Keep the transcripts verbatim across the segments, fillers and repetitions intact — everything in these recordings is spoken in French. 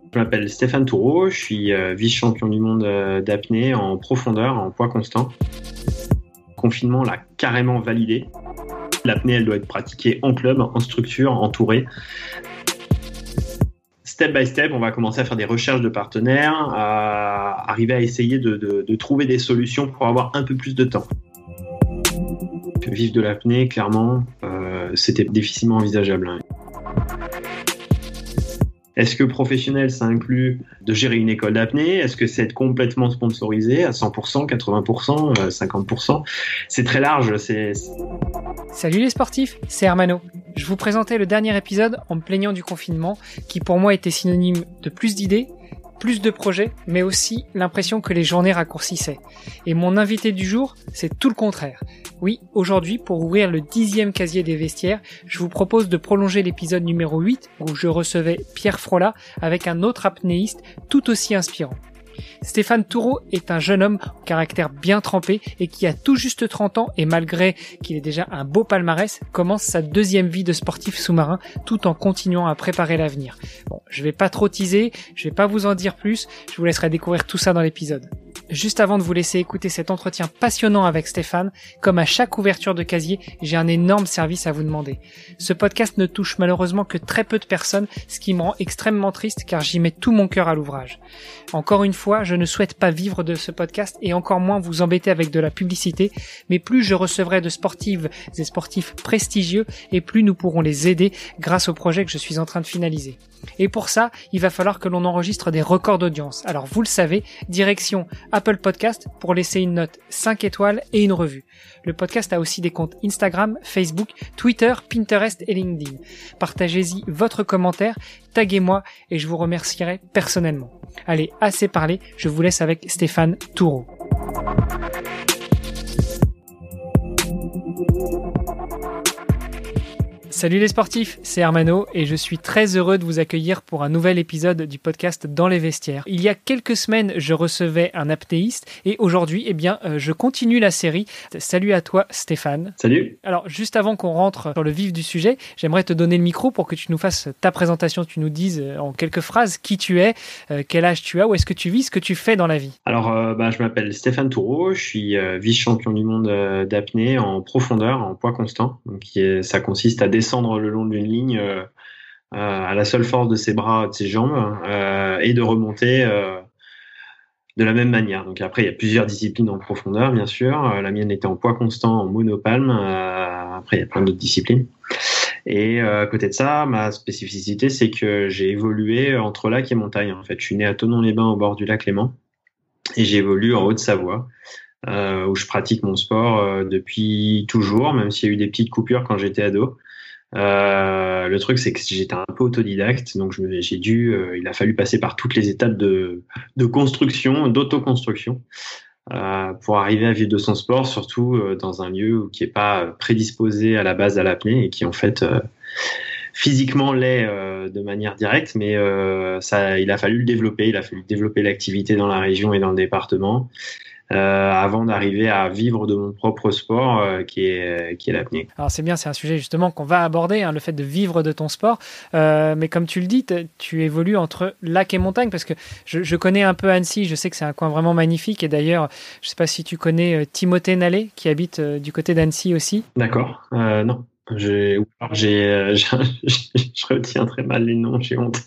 Je m'appelle Stéphane Toureau, je suis euh, vice-champion du monde euh, d'apnée en profondeur, en poids constant. Le confinement l'a carrément validé. L'apnée, elle doit être pratiquée en club, en structure, entourée. Step by step, on va commencer à faire des recherches de partenaires, à arriver à essayer de, de, de trouver des solutions pour avoir un peu plus de temps. Vivre de l'apnée, clairement, euh, c'était difficilement envisageable. Hein. Est-ce que professionnel, ça inclut de gérer une école d'apnée ? Est-ce que c'est être complètement sponsorisé à cent pour cent, quatre-vingts pour cent, cinquante pour cent ? C'est très large. C'est... Salut les sportifs, c'est Hermano. Je vous présentais le dernier épisode en me plaignant du confinement, qui pour moi était synonyme de plus d'idées, plus de projets, mais aussi l'impression que les journées raccourcissaient. Et mon invité du jour, c'est tout le contraire. Oui, aujourd'hui, pour ouvrir le dixième casier des vestiaires, je vous propose de prolonger l'épisode numéro huit, où je recevais Pierre Frolat avec un autre apnéiste tout aussi inspirant. Stéphane Toureau est un jeune homme au caractère bien trempé et qui a tout juste trente ans et malgré qu'il ait déjà un beau palmarès, commence sa deuxième vie de sportif sous-marin tout en continuant à préparer l'avenir. Bon, je vais pas trop teaser, je vais pas vous en dire plus, je vous laisserai découvrir tout ça dans l'épisode. Juste avant de vous laisser écouter cet entretien passionnant avec Stéphane, comme à chaque ouverture de casier, j'ai un énorme service à vous demander. Ce podcast ne touche malheureusement que très peu de personnes, ce qui me rend extrêmement triste car j'y mets tout mon cœur à l'ouvrage. Encore une fois, je ne souhaite pas vivre de ce podcast et encore moins vous embêter avec de la publicité, mais plus je recevrai de sportives et sportifs prestigieux et plus nous pourrons les aider grâce au projet que je suis en train de finaliser. Et pour ça, il va falloir que l'on enregistre des records d'audience. Alors vous le savez, direction Apple Podcast pour laisser une note cinq étoiles et une revue. Le podcast a aussi des comptes Instagram, Facebook, Twitter, Pinterest et LinkedIn. Partagez-y votre commentaire, taguez-moi et je vous remercierai personnellement. Allez, assez parlé, je vous laisse avec Stéphane Toureau. Salut les sportifs, c'est Hermano et je suis très heureux de vous accueillir pour un nouvel épisode du podcast Dans les vestiaires. Il y a quelques semaines, je recevais un apnéiste et aujourd'hui, eh bien, euh, je continue la série. Salut à toi Stéphane. Salut. Alors, juste avant qu'on rentre sur le vif du sujet, j'aimerais te donner le micro pour que tu nous fasses ta présentation, tu nous dises euh, en quelques phrases qui tu es, euh, quel âge tu as, où est-ce que tu vis, ce que tu fais dans la vie. Alors, euh, bah, je m'appelle Stéphane Toureau, je suis euh, vice-champion du monde euh, d'apnée en profondeur, en poids constant. Donc, qui est, ça consiste à descendre le long d'une ligne euh, euh, à la seule force de ses bras, de ses jambes euh, et de remonter euh, de la même manière. Donc après, il y a plusieurs disciplines en profondeur, bien sûr. Euh, la mienne était en poids constant, en monopalme. Euh, après, il y a plein d'autres disciplines. Et euh, à côté de ça, ma spécificité, c'est que j'ai évolué entre lac et montagne. En fait, je suis né à Thonon-les-Bains, au bord du lac Léman, et j'ai évolué en Haute-Savoie. Euh, où je pratique mon sport euh, depuis toujours, même s'il y a eu des petites coupures quand j'étais ado. Euh, le truc, c'est que j'étais un peu autodidacte, donc je me, j'ai dû, euh, il a fallu passer par toutes les étapes de, de construction, d'autoconstruction, euh, pour arriver à vivre de son sport, surtout euh, dans un lieu qui est pas prédisposé à la base à l'apnée et qui en fait euh, physiquement l'est euh, de manière directe, mais euh, ça, il a fallu le développer, il a fallu développer l'activité dans la région et dans le département. Euh, avant d'arriver à vivre de mon propre sport euh, qui est qui est l'apnée. Alors c'est bien, c'est un sujet justement qu'on va aborder, hein, le fait de vivre de ton sport. Euh, mais comme tu le dis, tu évolues entre lac et montagne parce que je, je connais un peu Annecy. Je sais que c'est un coin vraiment magnifique et d'ailleurs, je sais pas si tu connais euh, Timothée Nallet qui habite euh, du côté d'Annecy aussi. D'accord. Euh, non. J'ai, j'ai, euh, j'ai, je retiens très mal les noms, j'ai honte.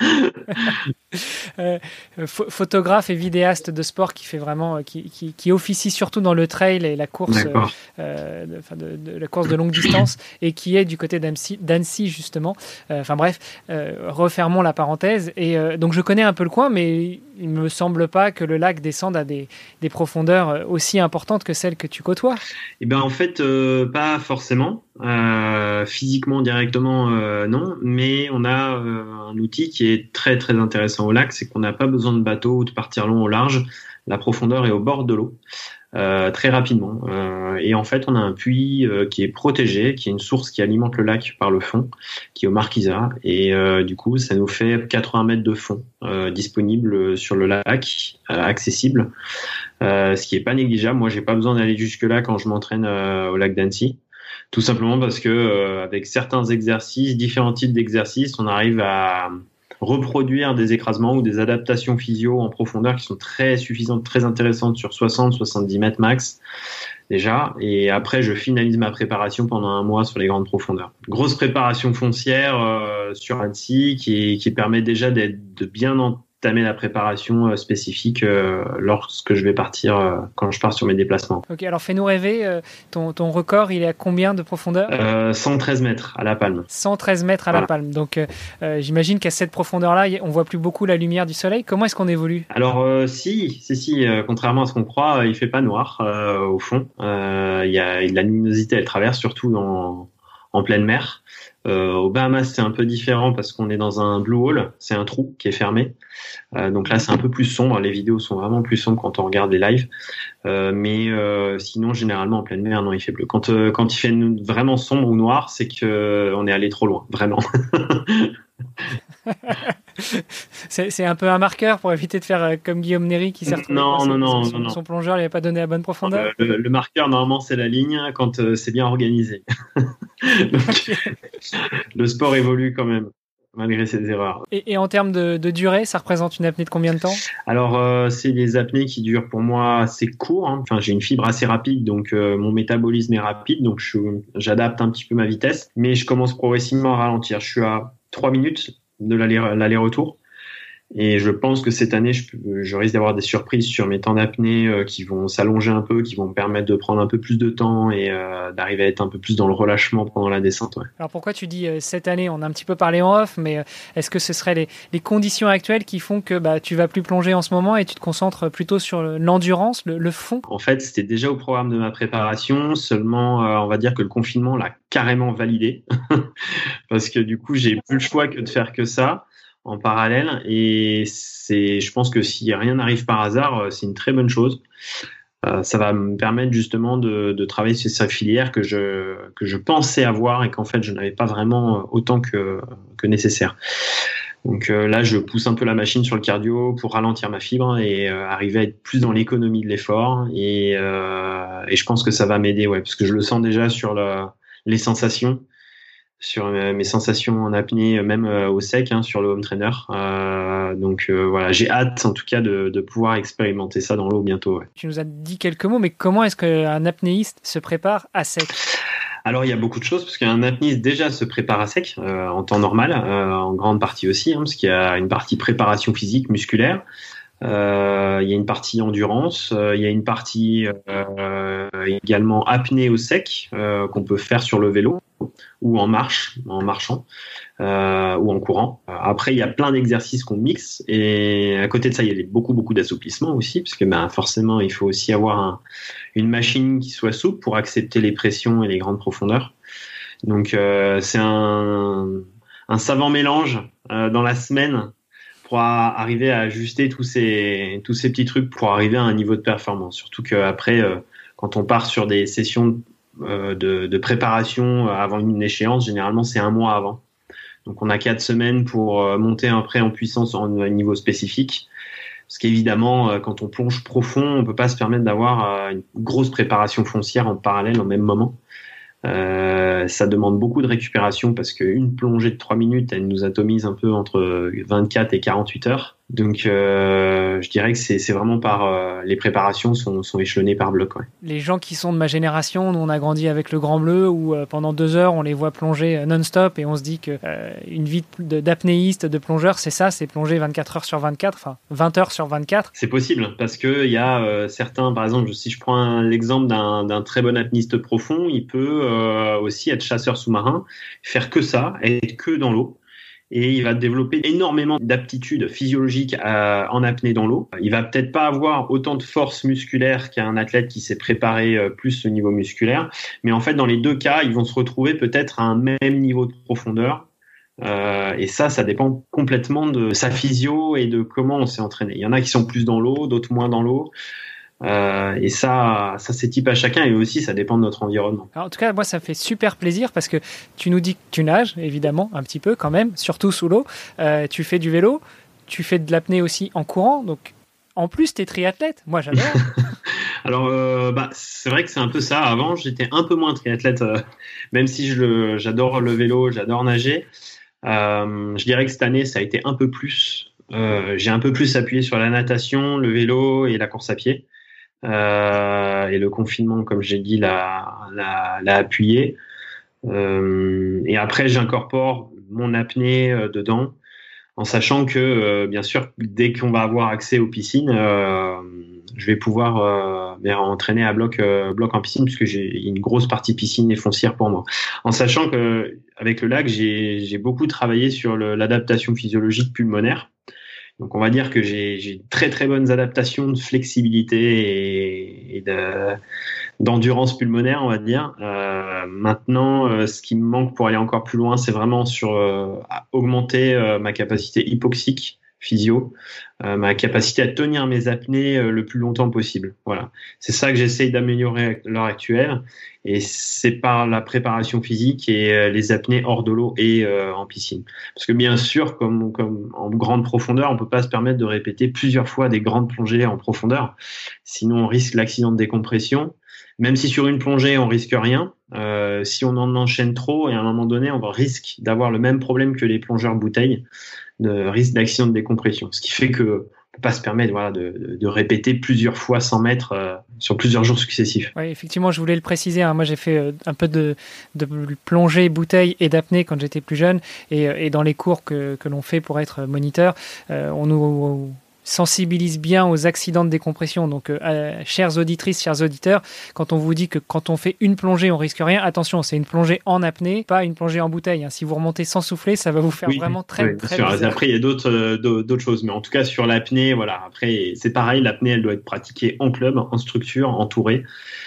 euh, photographe et vidéaste de sport qui fait vraiment, qui, qui, qui officie surtout dans le trail et la course, euh, de, de, de, la course de longue distance et qui est du côté d'Annecy, d'Annecy justement. Enfin euh, bref, euh, refermons la parenthèse. Et euh, donc je connais un peu le coin, mais il me semble pas que le lac descende à des, des profondeurs aussi importantes que celles que tu côtoies. Eh ben en fait, euh, pas forcément. Euh, physiquement directement euh, non, mais on a euh, un outil qui est très très intéressant au lac, c'est qu'on n'a pas besoin de bateau ou de partir long au large. La profondeur est au bord de l'eau euh, très rapidement euh, et en fait on a un puits euh, qui est protégé, qui est une source qui alimente le lac par le fond, qui est au Marquisat et euh, du coup ça nous fait quatre-vingts mètres de fond euh, disponible sur le lac, euh, accessible, euh, ce qui est pas négligeable. Moi j'ai pas besoin d'aller jusque là quand je m'entraîne euh, au lac d'Annecy. Tout simplement parce que euh, avec certains exercices, différents types d'exercices, on arrive à, reproduire des écrasements ou des adaptations physio en profondeur qui sont très suffisantes, très intéressantes sur soixante à soixante-dix mètres max déjà. Et après, je finalise ma préparation pendant un mois sur les grandes profondeurs. Grosse préparation foncière euh, sur Annecy qui, qui permet déjà d'être, de bien entamer la préparation euh, spécifique euh, lorsque je vais partir, euh, quand je pars sur mes déplacements. Ok, alors fais-nous rêver, euh, ton, ton record, il est à combien de profondeur ? euh, cent treize mètres à la palme. cent treize mètres à voilà. La palme. Donc euh, euh, j'imagine qu'à cette profondeur-là, on voit plus beaucoup la lumière du soleil. Comment est-ce qu'on évolue ? Alors euh, si, si, si. Euh, contrairement à ce qu'on croit, il fait pas noir euh, au fond. Euh, il y a la luminosité, elle traverse surtout dans, en pleine mer. Euh, aux Bahamas, c'est un peu différent parce qu'on est dans un blue hole, c'est un trou qui est fermé. Euh, donc là, c'est un peu plus sombre. Les vidéos sont vraiment plus sombres quand on regarde les lives. Euh, mais euh, sinon, généralement en pleine mer, non, il fait bleu. Quand euh, quand il fait vraiment sombre ou noir, c'est que euh, on est allé trop loin, vraiment. c'est, c'est un peu un marqueur pour éviter de faire euh, comme Guillaume Néry qui s'est retrouvé non, non, non, son, non, son plongeur lui avait pas donné la bonne profondeur. Euh, le, le marqueur normalement c'est la ligne quand euh, c'est bien organisé. Donc, okay. Le sport évolue quand même malgré ces erreurs. Et, et en termes de, de durée, ça représente une apnée de combien de temps ? Alors euh, c'est des apnées qui durent pour moi assez court. Hein. Enfin j'ai une fibre assez rapide donc euh, mon métabolisme est rapide donc je, j'adapte un petit peu ma vitesse, mais je commence progressivement à ralentir. Je suis à trois minutes de l'aller, l'aller-retour. Et je pense que cette année, je, je risque d'avoir des surprises sur mes temps d'apnée euh, qui vont s'allonger un peu, qui vont me permettre de prendre un peu plus de temps et euh, d'arriver à être un peu plus dans le relâchement pendant la descente. Ouais. Alors pourquoi tu dis euh, cette année ? On a un petit peu parlé en off, mais euh, est-ce que ce seraient les, les conditions actuelles qui font que bah, tu vas plus plonger en ce moment et tu te concentres plutôt sur l'endurance, le, le fond ? En fait, c'était déjà au programme de ma préparation, seulement euh, on va dire que le confinement l'a carrément validé parce que du coup, j'ai plus le choix que de faire que ça en parallèle et c'est, je pense que si rien n'arrive par hasard, c'est une très bonne chose. Euh, ça va me permettre justement de, de travailler sur cette filière que je que je pensais avoir et qu'en fait je n'avais pas vraiment autant que que nécessaire. Donc euh, là, je pousse un peu la machine sur le cardio pour ralentir ma fibre et euh, arriver à être plus dans l'économie de l'effort et euh, et je pense que ça va m'aider, ouais, parce que je le sens déjà sur le, les sensations. Sur mes sensations en apnée, même au sec, hein, sur le home trainer. Euh, donc euh, voilà, j'ai hâte en tout cas de, de pouvoir expérimenter ça dans l'eau bientôt. Ouais. Tu nous as dit quelques mots, mais comment est-ce qu'un apnéiste se prépare à sec ? Alors il y a beaucoup de choses, parce qu'un apnéiste déjà se prépare à sec euh, en temps normal, euh, en grande partie aussi, hein, parce qu'il y a une partie préparation physique, musculaire. Euh, il y a une partie endurance, euh, il y a une partie euh, également apnée au sec euh, qu'on peut faire sur le vélo ou en marche, en marchant euh, ou en courant. Après, il y a plein d'exercices qu'on mixe et à côté de ça, il y a beaucoup beaucoup d'assouplissement aussi, parce que ben forcément, il faut aussi avoir un, une machine qui soit souple pour accepter les pressions et les grandes profondeurs. Donc, euh, c'est un, un savant mélange euh, dans la semaine pour arriver à ajuster tous ces tous ces petits trucs pour arriver à un niveau de performance. Surtout qu'après, euh, quand on part sur des sessions euh, de, de préparation avant une échéance, généralement c'est un mois avant. Donc on a quatre semaines pour euh, monter après en puissance en un niveau spécifique. Parce qu'évidemment, euh, quand on plonge profond, on peut pas se permettre d'avoir euh, une grosse préparation foncière en parallèle au même moment. Euh, ça demande beaucoup de récupération parce qu'une plongée de trois minutes, elle nous atomise un peu entre vingt-quatre et quarante-huit heures. Donc, euh, je dirais que c'est, c'est vraiment par euh, les préparations sont, sont échelonnées par bloc. Ouais. Les gens qui sont de ma génération, nous on a grandi avec le Grand Bleu où euh, pendant deux heures on les voit plonger non-stop et on se dit que euh, une vie de, d'apnéiste, de plongeur, c'est ça, c'est plonger vingt-quatre heures sur vingt-quatre, enfin vingt heures sur vingt-quatre. C'est possible parce que il y a euh, certains, par exemple, si je prends un, l'exemple d'un, d'un très bon apnéiste profond, il peut euh, aussi être chasseur sous-marin, faire que ça, être que dans l'eau. Et il va développer énormément d'aptitudes physiologiques à, en apnée dans l'eau. Il va peut-être pas avoir autant de force musculaire qu'un athlète qui s'est préparé euh, plus au niveau musculaire, mais en fait dans les deux cas, ils vont se retrouver peut-être à un même niveau de profondeur. Euh, et ça, ça dépend complètement de sa physio et de comment on s'est entraîné. Il y en a qui sont plus dans l'eau, d'autres moins dans l'eau. Euh, et ça, ça c'est type à chacun et aussi ça dépend de notre environnement. Alors, en tout cas, moi ça fait super plaisir parce que tu nous dis que tu nages, évidemment, un petit peu quand même, surtout sous l'eau. Euh, tu fais du vélo, tu fais de l'apnée aussi en courant, donc en plus t'es triathlète. Moi j'adore. Alors, euh, bah, c'est vrai que c'est un peu ça. Avant, j'étais un peu moins triathlète, euh, même si je le, j'adore le vélo, j'adore nager. Euh, je dirais que cette année, ça a été un peu plus. Euh, j'ai un peu plus appuyé sur la natation, le vélo et la course à pied. Euh, et le confinement, comme j'ai dit, l'a, l'a, l'a appuyé. Euh, et après, j'incorpore mon apnée euh, dedans, en sachant que, euh, bien sûr, dès qu'on va avoir accès aux piscines, euh, je vais pouvoir euh, bien, entraîner à bloc, euh, bloc en piscine, puisque j'ai une grosse partie piscine et foncière pour moi. En sachant que avec le lac, j'ai, j'ai beaucoup travaillé sur le, l'adaptation physiologique pulmonaire. Donc on va dire que j'ai, j'ai très très bonnes adaptations de flexibilité et, et de, d'endurance pulmonaire, on va dire. Euh, maintenant, euh, ce qui me manque pour aller encore plus loin, c'est vraiment sur euh, augmenter euh, ma capacité hypoxique physio, euh, ma capacité à tenir mes apnées euh, le plus longtemps possible. Voilà, c'est ça que j'essaye d'améliorer à l'heure actuelle, et c'est par la préparation physique et euh, les apnées hors de l'eau et euh, en piscine. Parce que bien sûr, comme, comme en grande profondeur, on peut pas se permettre de répéter plusieurs fois des grandes plongées en profondeur, sinon on risque l'accident de décompression. Même si sur une plongée on risque rien, euh, si on en enchaîne trop, et à un moment donné on risque d'avoir le même problème que les plongeurs bouteilles, de risque d'accident de décompression. Ce qui fait que on peut pas se permettre voilà de, de, de répéter plusieurs fois cent mètres euh, sur plusieurs jours successifs. Oui, effectivement, je voulais le préciser. Hein. Moi, j'ai fait euh, un peu de, de plongée, bouteille et d'apnée quand j'étais plus jeune, et, et dans les cours que, que l'on fait pour être moniteur, euh, on nous sensibilise bien aux accidents de décompression. Donc, euh, chères auditrices, chers auditeurs, quand on vous dit que quand on fait une plongée, on risque rien, attention, c'est une plongée en apnée, pas une plongée en bouteille. Hein. Si vous remontez sans souffler, ça va vous faire oui, vraiment très, oui, très bizarre. Après, il y a d'autres, euh, d'autres choses, mais en tout cas, sur l'apnée, voilà. Après, c'est pareil, l'apnée, elle doit être pratiquée en club, en structure, entourée,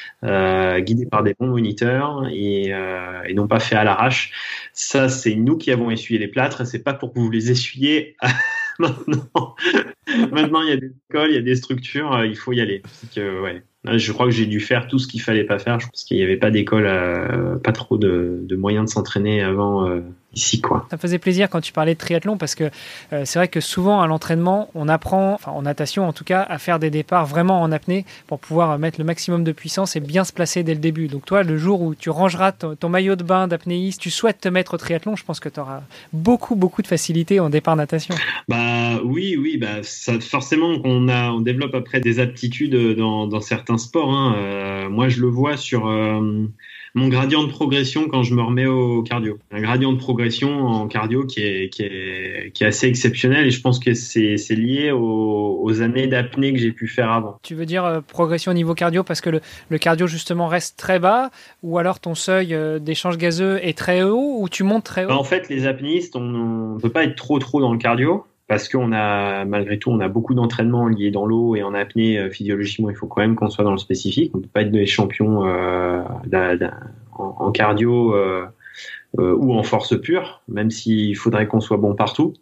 euh, guidée par des bons moniteurs et, euh, et non pas fait à l'arrache. Ça, c'est nous qui avons essuyé les plâtres. C'est pas pour que vous les essuyez. Maintenant, maintenant, il y a des écoles, il y a des structures, il faut y aller. C'est que, ouais. Je crois que j'ai dû faire tout ce qu'il fallait pas faire, parce qu'il n'y avait pas d'école, euh, pas trop de, de moyens de s'entraîner avant euh, ici, quoi. Ça me faisait plaisir quand tu parlais de triathlon, parce que euh, c'est vrai que souvent à l'entraînement, on apprend, enfin en natation en tout cas, à faire des départs vraiment en apnée pour pouvoir mettre le maximum de puissance et bien se placer dès le début. Donc toi, le jour où tu rangeras ton, ton maillot de bain d'apnéiste, tu souhaites te mettre au triathlon, je pense que tu auras beaucoup, beaucoup de facilité en départ natation. Bah oui, oui, bah ça, forcément qu'on a, on développe après des aptitudes dans, dans certains sport. Hein. Euh, moi, je le vois sur euh, mon gradient de progression quand je me remets au cardio. Un gradient de progression en cardio qui est, qui est, qui est assez exceptionnel, et je pense que c'est, c'est lié aux, aux années d'apnée que j'ai pu faire avant. Tu veux dire euh, progression au niveau cardio parce que le, le cardio justement reste très bas, ou alors ton seuil euh, d'échange gazeux est très haut, ou tu montes très haut? Bah, en fait, les apnéistes, on ne peut pas être trop trop dans le cardio. Parce qu'on a, malgré tout, on a beaucoup d'entraînements liés dans l'eau et en apnée, euh, physiologiquement, il faut quand même qu'on soit dans le spécifique. On ne peut pas être des champions euh, d'un, d'un, en, en cardio euh, euh, ou en force pure, même s'il faudrait qu'on soit bon partout.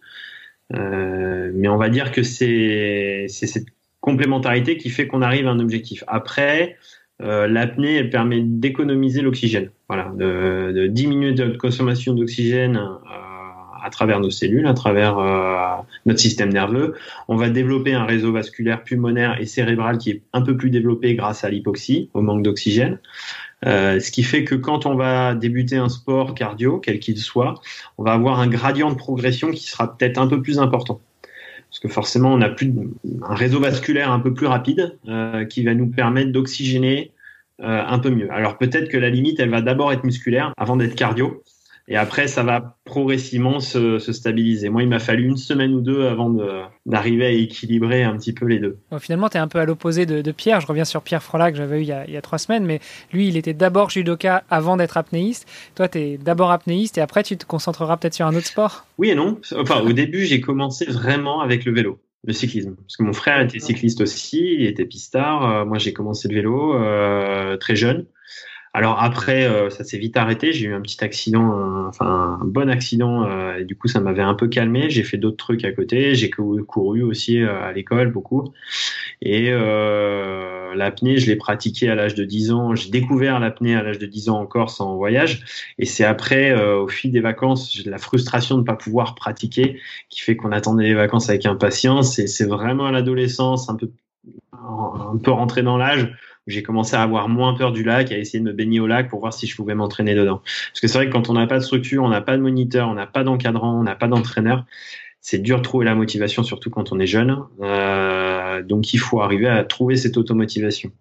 Euh, mais on va dire que c'est, c'est cette complémentarité qui fait qu'on arrive à un objectif. Après, euh, l'apnée, elle permet d'économiser l'oxygène. Voilà, de, de diminuer notre consommation d'oxygène euh, à travers nos cellules, à travers euh, notre système nerveux. On va développer un réseau vasculaire pulmonaire et cérébral qui est un peu plus développé grâce à l'hypoxie, au manque d'oxygène. Euh, ce qui fait que quand on va débuter un sport cardio, quel qu'il soit, on va avoir un gradient de progression qui sera peut-être un peu plus important. Parce que forcément, on a plus de, un réseau vasculaire un peu plus rapide euh, qui va nous permettre d'oxygéner euh, un peu mieux. Alors peut-être que la limite, elle va d'abord être musculaire avant d'être cardio. Et après, ça va progressivement se, se stabiliser. Moi, il m'a fallu une semaine ou deux avant de, d'arriver à équilibrer un petit peu les deux. Bon, finalement, tu es un peu à l'opposé de, de Pierre. Je reviens sur Pierre Frola que j'avais eu il y, a, il y a trois semaines. Mais lui, il était d'abord judoka avant d'être apnéiste. Toi, tu es d'abord apnéiste et après, tu te concentreras peut-être sur un autre sport? Oui et non. Enfin, au début, j'ai commencé vraiment avec le vélo, le cyclisme. Parce que mon frère était cycliste aussi, il était pistard. Euh, moi, j'ai commencé le vélo euh, très jeune. Alors après, euh, ça s'est vite arrêté. J'ai eu un petit accident, un, enfin un bon accident, euh, et du coup ça m'avait un peu calmé. J'ai fait d'autres trucs à côté. J'ai couru, couru aussi euh, à l'école beaucoup. Et euh, l'apnée, je l'ai pratiquée à l'âge de dix ans. J'ai découvert l'apnée à l'âge de dix ans en Corse en voyage. Et c'est après, euh, au fil des vacances, j'ai de la frustration de ne pas pouvoir pratiquer, qui fait qu'on attendait les vacances avec impatience. Et c'est vraiment à l'adolescence, un peu un peu rentré dans l'âge où j'ai commencé à avoir moins peur du lac, à essayer de me baigner au lac pour voir si je pouvais m'entraîner dedans. Parce que c'est vrai que quand on n'a pas de structure, on n'a pas de moniteur, on n'a pas d'encadrant, on n'a pas d'entraîneur, c'est dur de trouver la motivation, surtout quand on est jeune. Euh, donc il faut arriver à trouver cette automotivation.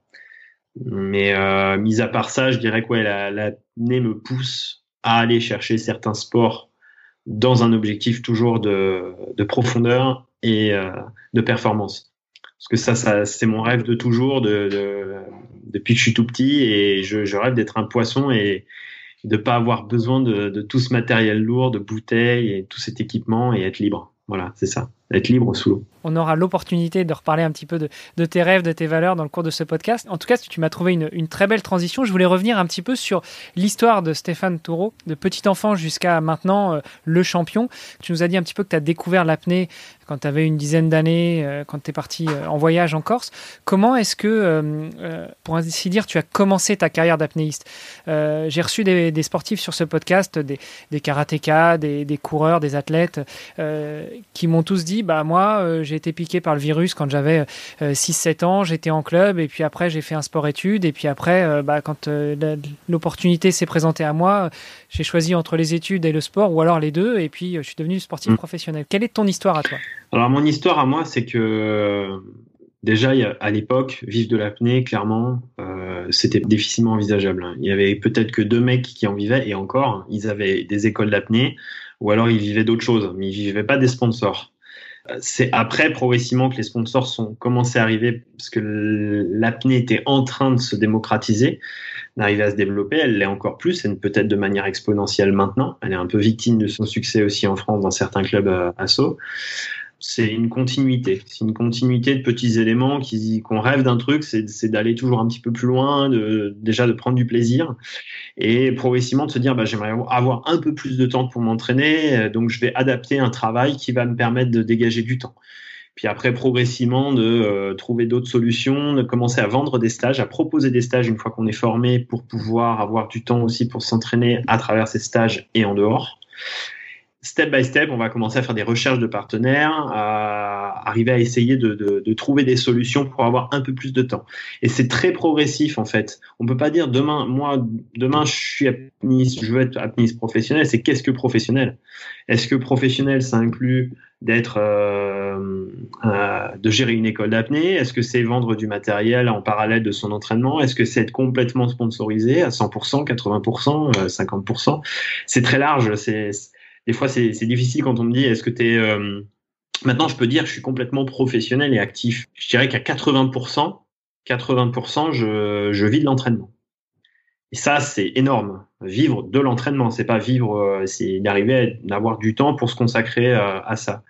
Mais euh, mis à part ça, je dirais que ouais, la, l'apnée me pousse à aller chercher certains sports dans un objectif toujours de, de profondeur et euh, de performance. Parce que ça, ça, c'est mon rêve de toujours, de, de, depuis que je suis tout petit, et je, je rêve d'être un poisson et de pas avoir besoin de, de tout ce matériel lourd, de bouteilles et tout cet équipement et être libre. Voilà, c'est ça, être libre sous l'eau. On aura l'opportunité de reparler un petit peu de, de tes rêves, de tes valeurs dans le cours de ce podcast. En tout cas, tu m'as trouvé une, une très belle transition. Je voulais revenir un petit peu sur l'histoire de Stéphane Taureau, de petit enfant jusqu'à maintenant euh, le champion. Tu nous as dit un petit peu que tu as découvert l'apnée quand tu avais une dizaine d'années, euh, quand tu es parti euh, en voyage en Corse. Comment est-ce que, euh, euh, pour ainsi dire, tu as commencé ta carrière d'apnéiste ? euh, J'ai reçu des, des sportifs sur ce podcast, des, des karatékas, des, des coureurs, des athlètes, euh, qui m'ont tous dit, bah moi, euh, j'ai été piqué par le virus quand j'avais euh, six sept ans, j'étais en club et puis après j'ai fait un sport-études et puis après euh, bah, quand euh, l'opportunité s'est présentée à moi, euh, j'ai choisi entre les études et le sport ou alors les deux et puis euh, je suis devenu sportif mmh. professionnel. Quelle est ton histoire à toi ? Alors mon histoire à moi, c'est que euh, déjà il y a, à l'époque, vivre de l'apnée, clairement, euh, c'était difficilement envisageable. Il y avait peut-être que deux mecs qui en vivaient et encore, ils avaient des écoles d'apnée ou alors ils vivaient d'autres choses, mais ils vivaient pas des sponsors. C'est après, progressivement, que les sponsors sont commencés à arriver parce que l'apnée était en train de se démocratiser, d'arriver à se développer. Elle l'est encore plus, et peut-être de manière exponentielle maintenant. Elle est un peu victime de son succès aussi en France dans certains clubs euh, asso. C'est une continuité. C'est une continuité de petits éléments qui, qu'on rêve d'un truc, c'est, c'est d'aller toujours un petit peu plus loin, de, déjà de prendre du plaisir et progressivement de se dire, bah, j'aimerais avoir un peu plus de temps pour m'entraîner, donc je vais adapter un travail qui va me permettre de dégager du temps. Puis après, progressivement, de euh, trouver d'autres solutions, de commencer à vendre des stages, à proposer des stages une fois qu'on est formé pour pouvoir avoir du temps aussi pour s'entraîner à travers ces stages et en dehors. Step by step, on va commencer à faire des recherches de partenaires, à arriver à essayer de, de, de trouver des solutions pour avoir un peu plus de temps. Et c'est très progressif en fait. On peut pas dire demain, moi, demain je suis apnéiste, je veux être apnéiste professionnel. C'est qu'est-ce que professionnel ? Est-ce que professionnel, ça inclut d'être, euh, euh, de gérer une école d'apnée ? Est-ce que c'est vendre du matériel en parallèle de son entraînement ? Est-ce que c'est être complètement sponsorisé à cent pour cent, quatre-vingts pour cent, cinquante pour cent ? C'est très large. C'est Des fois, c'est, c'est difficile quand on me dit, est-ce que t'es, euh... maintenant, je peux dire que je suis complètement professionnel et actif. Je dirais qu'à quatre-vingts pour cent, quatre-vingts pour cent, je, je vis de l'entraînement. Et ça, c'est énorme. Vivre de l'entraînement, c'est pas vivre, c'est d'arriver à avoir du temps pour se consacrer à, à ça.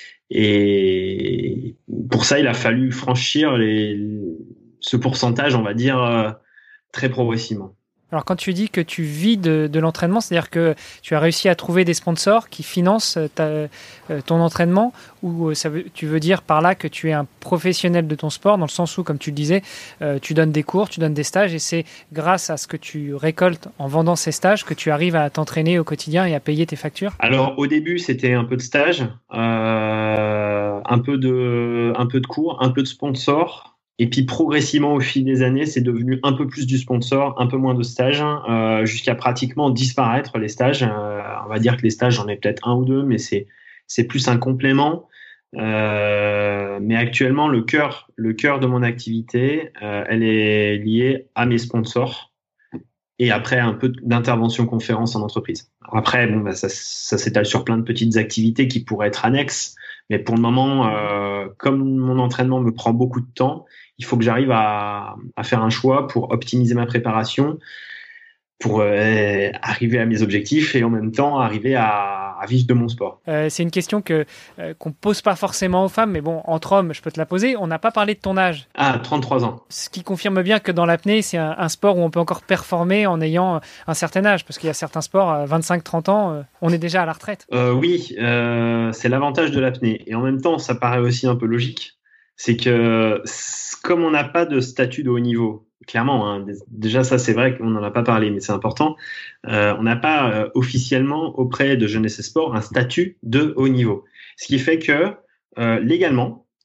Et pour ça, il a fallu franchir les, ce pourcentage, on va dire, très progressivement. Alors quand tu dis que tu vis de, de l'entraînement, c'est-à-dire que tu as réussi à trouver des sponsors qui financent ta, ton entraînement, ou ça veut, tu veux dire par là que tu es un professionnel de ton sport, dans le sens où, comme tu le disais, euh, tu donnes des cours, tu donnes des stages, et c'est grâce à ce que tu récoltes en vendant ces stages que tu arrives à t'entraîner au quotidien et à payer tes factures ? Alors au début, c'était un peu de stage, euh, un peu de, un peu de cours, un peu de sponsors. Et puis progressivement au fil des années, c'est devenu un peu plus du sponsor, un peu moins de stages, euh, jusqu'à pratiquement disparaître les stages. Euh, on va dire que les stages, j'en ai peut-être un ou deux, mais c'est c'est plus un complément. Euh, mais actuellement, le cœur le cœur de mon activité, euh, elle est liée à mes sponsors et après un peu d'intervention conférence en entreprise. Alors après, bon, bah, ça, ça s'étale sur plein de petites activités qui pourraient être annexes. Mais pour le moment, euh, comme mon entraînement me prend beaucoup de temps, il faut que j'arrive à, à faire un choix pour optimiser ma préparation, pour euh, arriver à mes objectifs et en même temps arriver à, à vivre de mon sport. Euh, c'est une question que euh, qu'on pose pas forcément aux femmes, mais bon, entre hommes, je peux te la poser. On n'a pas parlé de ton âge. Ah, trente-trois ans. Ce qui confirme bien que dans l'apnée, c'est un, un sport où on peut encore performer en ayant un certain âge, parce qu'il y a certains sports, à vingt-cinq trente ans, euh, on est déjà à la retraite. Euh, oui, euh, c'est l'avantage de l'apnée. Et en même temps, ça paraît aussi un peu logique. C'est que comme on n'a pas de statut de haut niveau, clairement, hein, déjà ça c'est vrai qu'on n'en a pas parlé, mais c'est important, euh, on n'a pas euh, officiellement auprès de Jeunesse et Sport un statut de haut niveau. Ce qui fait que euh, légalement,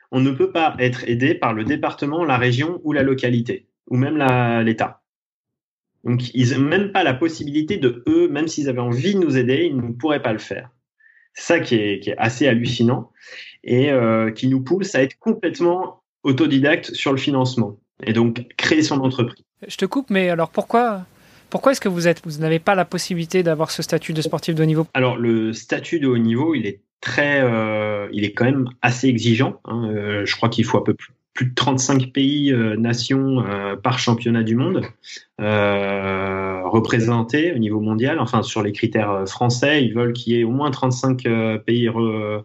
on ne peut pas être aidé par le département, la région ou la localité, ou même la, l'État. Donc, ils n'ont même pas la possibilité de, eux, même s'ils avaient envie de nous aider, ils ne pourraient pas le faire. C'est ça qui est, qui est assez hallucinant et euh, qui nous pousse à être complètement autodidacte sur le financement et donc créer son entreprise. Je te coupe, mais alors pourquoi, pourquoi est-ce que vous êtes, vous n'avez pas la possibilité d'avoir ce statut de sportif de haut niveau ? Alors, le statut de haut niveau, il est très, euh, il est quand même assez exigeant. Hein. Euh, je crois qu'il faut à peu près plus de trente-cinq pays, euh, nations euh, par championnat du monde euh, représentés au niveau mondial. Enfin, sur les critères français, ils veulent qu'il y ait au moins trente-cinq euh, pays re,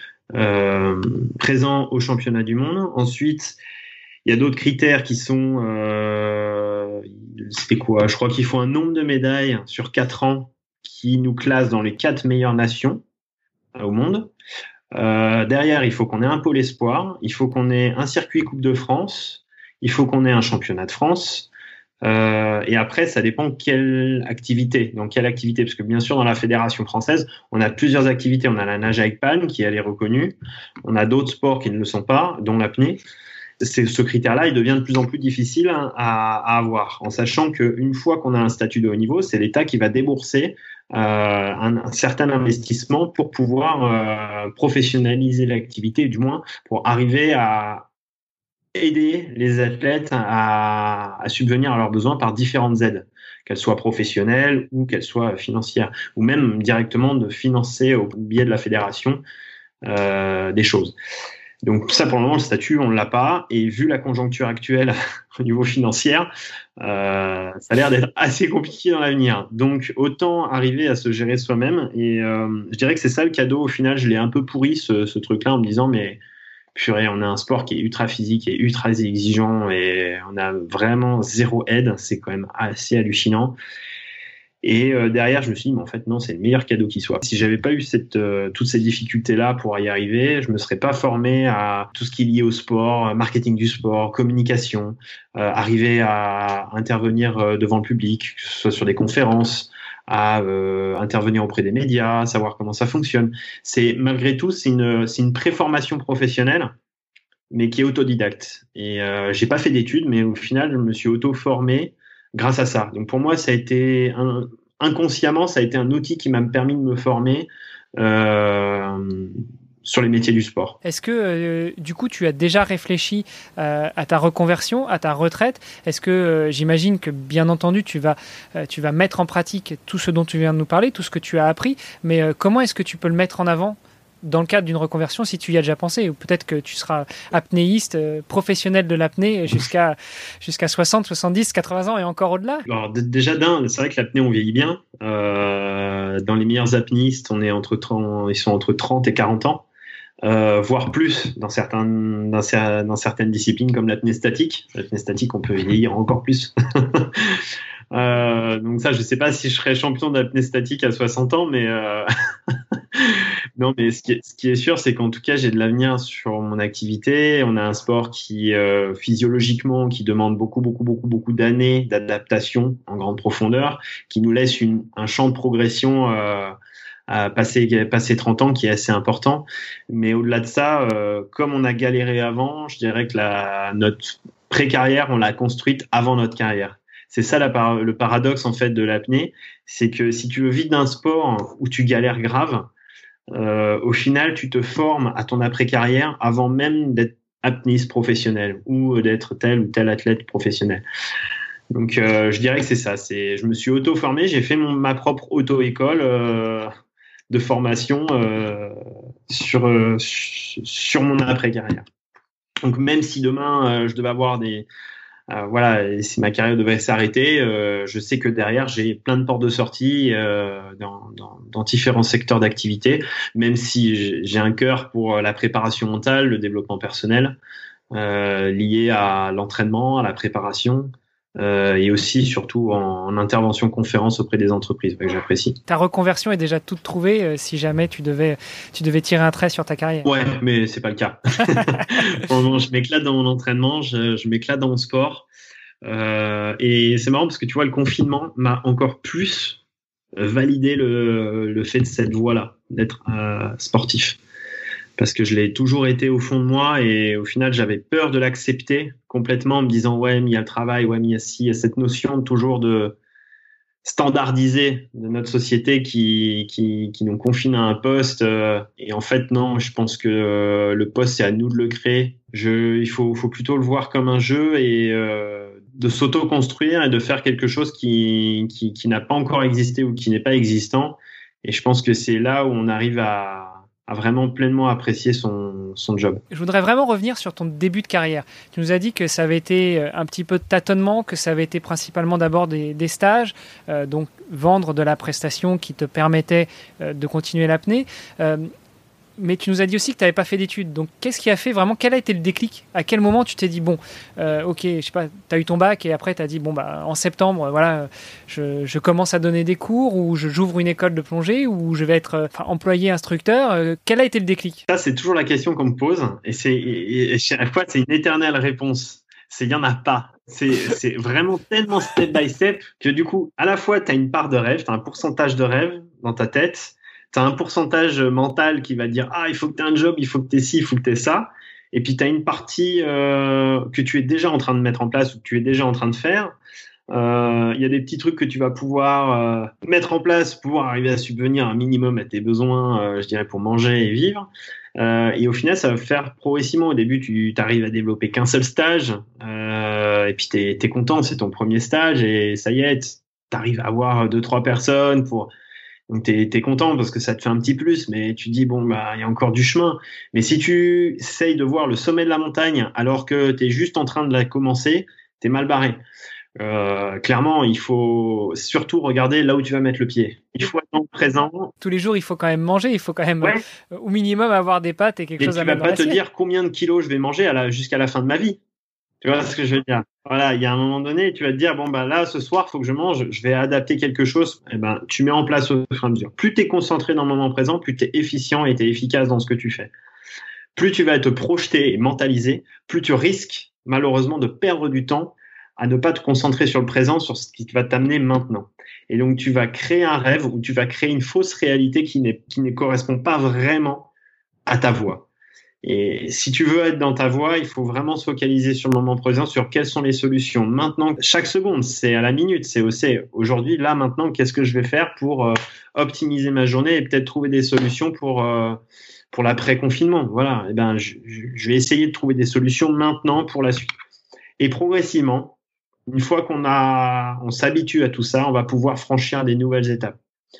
euh, présents au championnat du monde. Ensuite, il y a d'autres critères qui sont, euh, c'était quoi ? Je crois qu'il faut un nombre de médailles sur quatre ans qui nous classe dans les quatre meilleures nations euh, au monde. Euh, derrière, il faut qu'on ait un pôle espoir, il faut qu'on ait un circuit Coupe de France, il faut qu'on ait un championnat de France. Euh, et après, ça dépend quelle activité, dans quelle activité, parce que bien sûr, dans la fédération française, on a plusieurs activités. On a la nage avec palme qui elle est reconnue, on a d'autres sports qui ne le sont pas, dont l'apnée. C'est, ce critère-là, il devient de plus en plus difficile à, à avoir, en sachant qu'une fois qu'on a un statut de haut niveau, c'est l'État qui va débourser euh, un, un certain investissement pour pouvoir euh, professionnaliser l'activité, du moins pour arriver à aider les athlètes à, à subvenir à leurs besoins par différentes aides, qu'elles soient professionnelles ou qu'elles soient financières, ou même directement de financer au biais de la fédération euh, des choses. Donc ça, pour le moment, le statut, on ne l'a pas. Et vu la conjoncture actuelle au niveau financier, euh, ça a l'air d'être assez compliqué dans l'avenir. Donc autant arriver à se gérer soi-même. Et euh, je dirais que c'est ça le cadeau. Au final, je l'ai un peu pourri, ce, ce truc-là, en me disant, mais purée, on a un sport qui est ultra physique et ultra exigeant et on a vraiment zéro aide. C'est quand même assez hallucinant. Et euh, derrière, je me suis dit, mais en fait, non, c'est le meilleur cadeau qui soit. Si j'avais pas eu cette, euh, toutes ces difficultés-là pour y arriver, je me serais pas formé à tout ce qui est lié au sport, marketing du sport, communication, euh, arriver à intervenir euh, devant le public, que ce soit sur des conférences, à euh, intervenir auprès des médias, savoir comment ça fonctionne. C'est, malgré tout, c'est une, c'est une préformation professionnelle, mais qui est autodidacte. Et euh, j'ai pas fait d'études, mais au final, je me suis auto-formé grâce à ça. Donc pour moi, ça a été un, inconsciemment, ça a été un outil qui m'a permis de me former euh, sur les métiers du sport. Est-ce que euh, du coup, tu as déjà réfléchi euh, à ta reconversion, à ta retraite ? Est-ce que euh, j'imagine que bien entendu, tu vas euh, tu vas mettre en pratique tout ce dont tu viens de nous parler, tout ce que tu as appris, mais euh, comment est-ce que tu peux le mettre en avant dans le cadre d'une reconversion, si tu y as déjà pensé, ou peut-être que tu seras apnéiste, euh, professionnel de l'apnée jusqu'à, jusqu'à soixante, soixante-dix, quatre-vingts ans et encore au-delà. Alors d- déjà d'un, c'est vrai que l'apnée, on vieillit bien. Euh, dans les meilleurs apnéistes, on est entre trente, ils sont entre trente et quarante ans, euh, voire plus dans, certains, dans, dans certaines disciplines comme l'apnée statique. L'apnée statique, on peut vieillir encore plus. Euh, donc ça, je sais pas si je serais champion d'apnée statique à soixante ans, mais euh... non, mais ce qui est, ce qui est sûr, c'est qu'en tout cas, j'ai de l'avenir sur mon activité. On a un sport qui, euh, physiologiquement, qui demande beaucoup, beaucoup, beaucoup, beaucoup d'années d'adaptation en grande profondeur, qui nous laisse une, un champ de progression euh, à passer, passer trente ans qui est assez important. Mais au-delà de ça, euh, comme on a galéré avant, je dirais que la, notre pré-carrière, on l'a construite avant notre carrière. C'est ça la par- le paradoxe en fait de l'apnée, c'est que si tu veux vivre d'un sport où tu galères grave, euh, au final tu te formes à ton après-carrière avant même d'être apnéiste professionnel ou d'être tel ou tel athlète professionnel. Donc euh, je dirais que c'est ça. C'est, je me suis auto-formé, j'ai fait mon, ma propre auto-école euh, de formation euh, sur euh, sur mon après-carrière. Donc même si demain euh, je devais avoir des Euh, voilà, et si ma carrière devait s'arrêter, euh, je sais que derrière j'ai plein de portes de sortie euh, dans, dans, dans différents secteurs d'activité, même si j'ai, j'ai un cœur pour la préparation mentale, le développement personnel, euh, lié à l'entraînement, à la préparation, euh, et aussi surtout en, en intervention conférence auprès des entreprises, que j'apprécie. Ta reconversion est déjà toute trouvée euh, si jamais tu devais, tu devais tirer un trait sur ta carrière. Ouais, mais c'est pas le cas. Pour le moment, je m'éclate dans mon entraînement, je, je m'éclate dans mon sport. Euh, et c'est marrant parce que tu vois, le confinement m'a encore plus validé le, le fait de cette voie-là, d'être euh, sportif. parce que je l'ai toujours été au fond de moi et au final, j'avais peur de l'accepter complètement en me disant ouais, mais il y a le travail, ouais, mais il y a ci, il y a cette notion toujours de standardisé de notre société qui, qui, qui nous confine à un poste. Euh, et en fait, non, je pense que euh, le poste, c'est à nous de le créer. Je, il faut, faut plutôt le voir comme un jeu et euh, de s'auto-construire et de faire quelque chose qui, qui, qui n'a pas encore existé ou qui n'est pas existant. Et je pense que c'est là où on arrive à à vraiment pleinement apprécier son, son job. Je voudrais vraiment revenir sur ton début de carrière. Tu nous as dit que ça avait été un petit peu de tâtonnement, que ça avait été principalement d'abord des, des stages, euh, donc vendre de la prestation qui te permettait euh, de continuer l'apnée. Euh, mais tu nous as dit aussi que tu n'avais pas fait d'études. Donc, qu'est-ce qui a fait vraiment, quel a été le déclic? À quel moment tu t'es dit, bon, euh, ok, je sais pas, tu as eu ton bac et après tu as dit, bon, bah, en septembre, voilà, je, je commence à donner des cours ou je, j'ouvre une école de plongée ou je vais être euh, employé instructeur. Euh, quel a été le déclic? Ça, c'est toujours la question qu'on me pose et, c'est, et, et chaque fois, c'est une éternelle réponse. C'est, il n'y en a pas. C'est, c'est vraiment tellement step by step que du coup, à la fois, tu as une part de rêve, tu as un pourcentage de rêve dans ta tête. Tu as un pourcentage mental qui va dire « Ah, il faut que tu aies un job, il faut que tu aies ci, il faut que tu aies ça. » Et puis, tu as une partie euh, que tu es déjà en train de mettre en place ou que tu es déjà en train de faire. Il euh, y a des petits trucs que tu vas pouvoir euh, mettre en place pour arriver à subvenir un minimum à tes besoins, euh, je dirais, pour manger et vivre. Euh, et au final, ça va faire progressivement. Au début, tu arrives à développer qu'un seul stage euh, et puis tu es content, c'est ton premier stage et ça y est, tu arrives à avoir deux, trois personnes pour... Donc, t'es, t'es content parce que ça te fait un petit plus, mais tu te dis, bon, bah, il y a encore du chemin. Mais si tu essayes de voir le sommet de la montagne alors que t'es juste en train de la commencer, t'es mal barré. Euh, clairement, il faut surtout regarder là où tu vas mettre le pied. Il faut être dans le présent. Tous les jours, il faut quand même manger, il faut quand même, ouais. euh, au minimum, avoir des pâtes et quelque mais chose à mettre dans l'assiette. Tu vas pas te l'assiette. dire combien de kilos je vais manger à la, jusqu'à la fin de ma vie. Tu vois ce que je veux dire? Voilà, il y a un moment donné, tu vas te dire, bon, bah là, ce soir, il faut que je mange, je vais adapter quelque chose. Eh ben, tu mets en place au fur et à mesure. Plus tu es concentré dans le moment présent, plus tu es efficient et tu es efficace dans ce que tu fais. Plus tu vas te projeter et mentaliser, plus tu risques, malheureusement, de perdre du temps à ne pas te concentrer sur le présent, sur ce qui va t'amener maintenant. Et donc, tu vas créer un rêve ou tu vas créer une fausse réalité qui, n'est, qui ne correspond pas vraiment à ta voie. Et si tu veux être dans ta voie, il faut vraiment se focaliser sur le moment présent, sur quelles sont les solutions. Maintenant, chaque seconde, c'est à la minute, c'est aussi aujourd'hui, là, maintenant, qu'est-ce que je vais faire pour euh, optimiser ma journée et peut-être trouver des solutions pour euh, pour l'après-confinement. Voilà, et ben, je, je vais essayer de trouver des solutions maintenant pour la suite. Et progressivement, une fois qu'on a, on s'habitue à tout ça, on va pouvoir franchir des nouvelles étapes.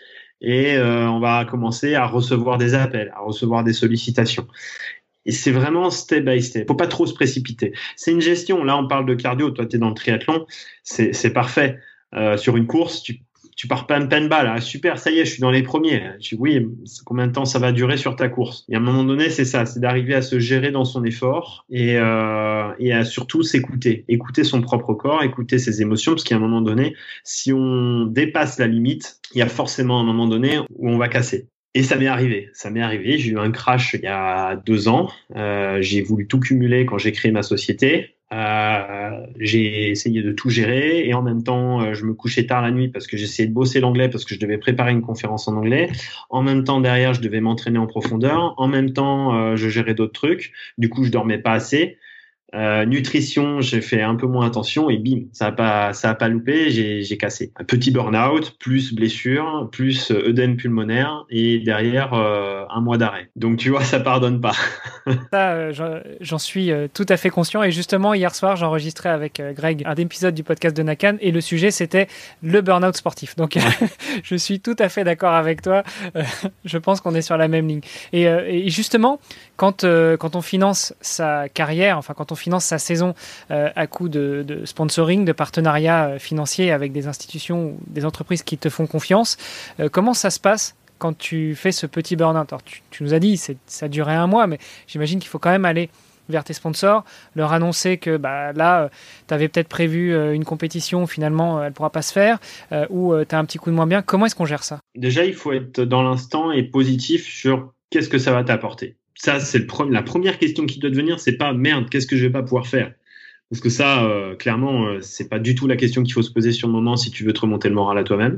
Et euh, on va commencer à recevoir des appels, à recevoir des sollicitations. Et c'est vraiment step by step. Faut pas trop se précipiter. C'est une gestion. Là, on parle de cardio. Toi, tu es dans le triathlon. C'est, c'est parfait. Euh, sur une course, tu, tu pars pas une balle. Ah, super, ça y est, je suis dans les premiers. Je dis, oui, combien de temps ça va durer sur ta course? Et à un moment donné, c'est ça. C'est d'arriver à se gérer dans son effort et, euh, et à surtout s'écouter. Écouter son propre corps, écouter ses émotions. Parce qu'à un moment donné, si on dépasse la limite, il y a forcément un moment donné où on va casser. Et ça m'est arrivé, ça m'est arrivé. J'ai eu un crash il y a deux ans. Euh, j'ai voulu tout cumuler quand j'ai créé ma société. Euh, j'ai essayé de tout gérer et en même temps, euh, je me couchais tard la nuit parce que j'essayais de bosser l'anglais parce que je devais préparer une conférence en anglais. En même temps, derrière, je devais m'entraîner en profondeur. En même temps, euh, je gérais d'autres trucs. Du coup, je dormais pas assez. Euh, nutrition, j'ai fait un peu moins attention et bim, ça a pas, ça a pas loupé, j'ai, j'ai cassé. Un petit burn-out, plus blessure, plus œdème pulmonaire et derrière euh, un mois d'arrêt. Donc tu vois, ça pardonne pas. Ça, euh, j'en, j'en suis euh, tout à fait conscient et justement hier soir, j'enregistrais avec euh, Greg un épisode du podcast de Nakan et le sujet c'était le burn-out sportif. Donc je suis tout à fait d'accord avec toi. Euh, je pense qu'on est sur la même ligne. Et, euh, et justement, quand euh, quand on finance sa carrière, enfin quand on finance sa saison euh, à coup de, de sponsoring, de partenariat euh, financier avec des institutions ou des entreprises qui te font confiance. Euh, comment ça se passe quand tu fais ce petit burn-out? Alors, tu, tu nous as dit c'est, ça durait un mois, mais j'imagine qu'il faut quand même aller vers tes sponsors, leur annoncer que bah, là, euh, tu avais peut-être prévu euh, une compétition, finalement, euh, elle ne pourra pas se faire, euh, ou euh, tu as un petit coup de moins bien. Comment est-ce qu'on gère ça? Déjà, il faut être dans l'instant et positif sur qu'est-ce que ça va t'apporter. Ça, c'est le pre- la première question qui doit devenir, c'est pas merde, qu'est-ce que je vais pas pouvoir faire? Parce que ça, euh, clairement, euh, c'est pas du tout la question qu'il faut se poser sur le moment si tu veux te remonter le moral à toi-même.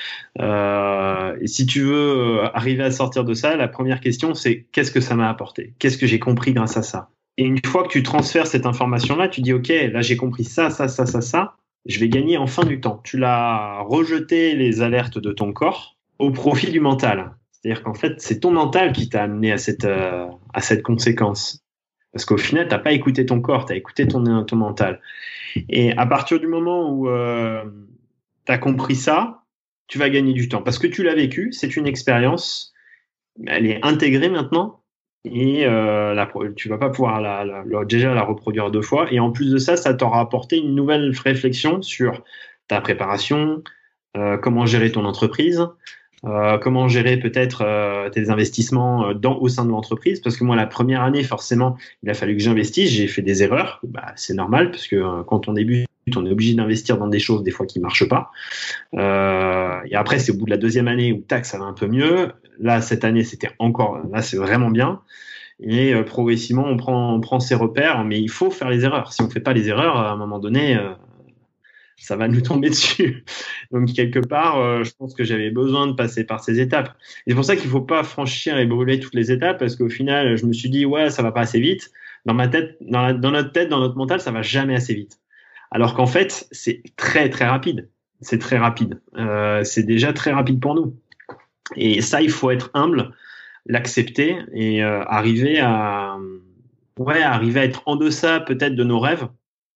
Euh, et si tu veux euh, arriver à sortir de ça, la première question, c'est qu'est-ce que ça m'a apporté? Qu'est-ce que j'ai compris grâce à ça? Et une fois que tu transfères cette information-là, tu dis, OK, là, j'ai compris ça, ça, ça, ça, ça. Je vais gagner en fin du temps. Tu l'as rejeté les alertes de ton corps au profit du mental. C'est-à-dire qu'en fait, c'est ton mental qui t'a amené à cette, euh, à cette conséquence. Parce qu'au final, t'as pas écouté ton corps, t'as écouté ton, ton mental. Et à partir du moment où euh, t'as compris ça, tu vas gagner du temps. Parce que tu l'as vécu, c'est une expérience, elle est intégrée maintenant, et euh, la, tu vas pas pouvoir la, la, la, déjà la reproduire deux fois. Et en plus de ça, ça t'aura apporté une nouvelle réflexion sur ta préparation, euh, comment gérer ton entreprise, Euh, comment gérer peut-être euh, tes investissements dans, au sein de l'entreprise, parce que moi la première année forcément il a fallu que j'investisse, j'ai fait des erreurs, bah, c'est normal parce que euh, quand on débute on est obligé d'investir dans des choses des fois qui marchent pas, euh, et après c'est au bout de la deuxième année où tac ça va un peu mieux, là cette année c'était encore, là c'est vraiment bien, et euh, progressivement on prend, on prend ses repères, mais il faut faire les erreurs, si on fait pas les erreurs à un moment donné euh, ça va nous tomber dessus. Donc, quelque part, euh, je pense que j'avais besoin de passer par ces étapes. Et c'est pour ça qu'il faut pas franchir et brûler toutes les étapes, parce qu'au final, je me suis dit, ouais, ça va pas assez vite. Dans ma tête, dans, la, dans notre tête, dans notre mental, ça va jamais assez vite. Alors qu'en fait, c'est très, très rapide. C'est très rapide. Euh, c'est déjà très rapide pour nous. Et ça, il faut être humble, l'accepter et euh, arriver à, ouais, arriver à être en deçà peut-être de nos rêves.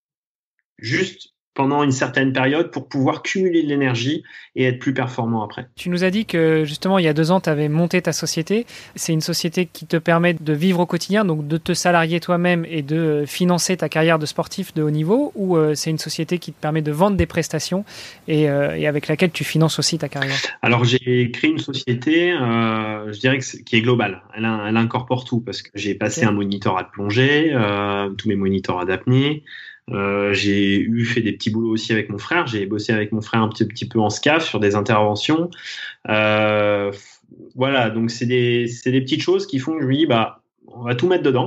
Juste pendant une certaine période pour pouvoir cumuler de l'énergie et être plus performant après. Tu nous as dit que justement il y a deux ans tu avais monté ta société. C'est une société qui te permet de vivre au quotidien, donc de te salarier toi-même et de financer ta carrière de sportif de haut niveau, ou euh, c'est une société qui te permet de vendre des prestations et, euh, et avec laquelle tu finances aussi ta carrière? Alors j'ai créé une société, euh, je dirais que c'est, qui est globale. Elle, elle incorpore tout parce que j'ai passé okay. un monitorat de plongée, euh, tous mes monitorats d'apnée. Euh, j'ai eu fait des petits boulots aussi avec mon frère. J'ai bossé avec mon frère un petit, petit peu en SCAF sur des interventions. Euh, voilà, donc c'est des, c'est des petites choses qui font que je me dis, bah, on va tout mettre dedans.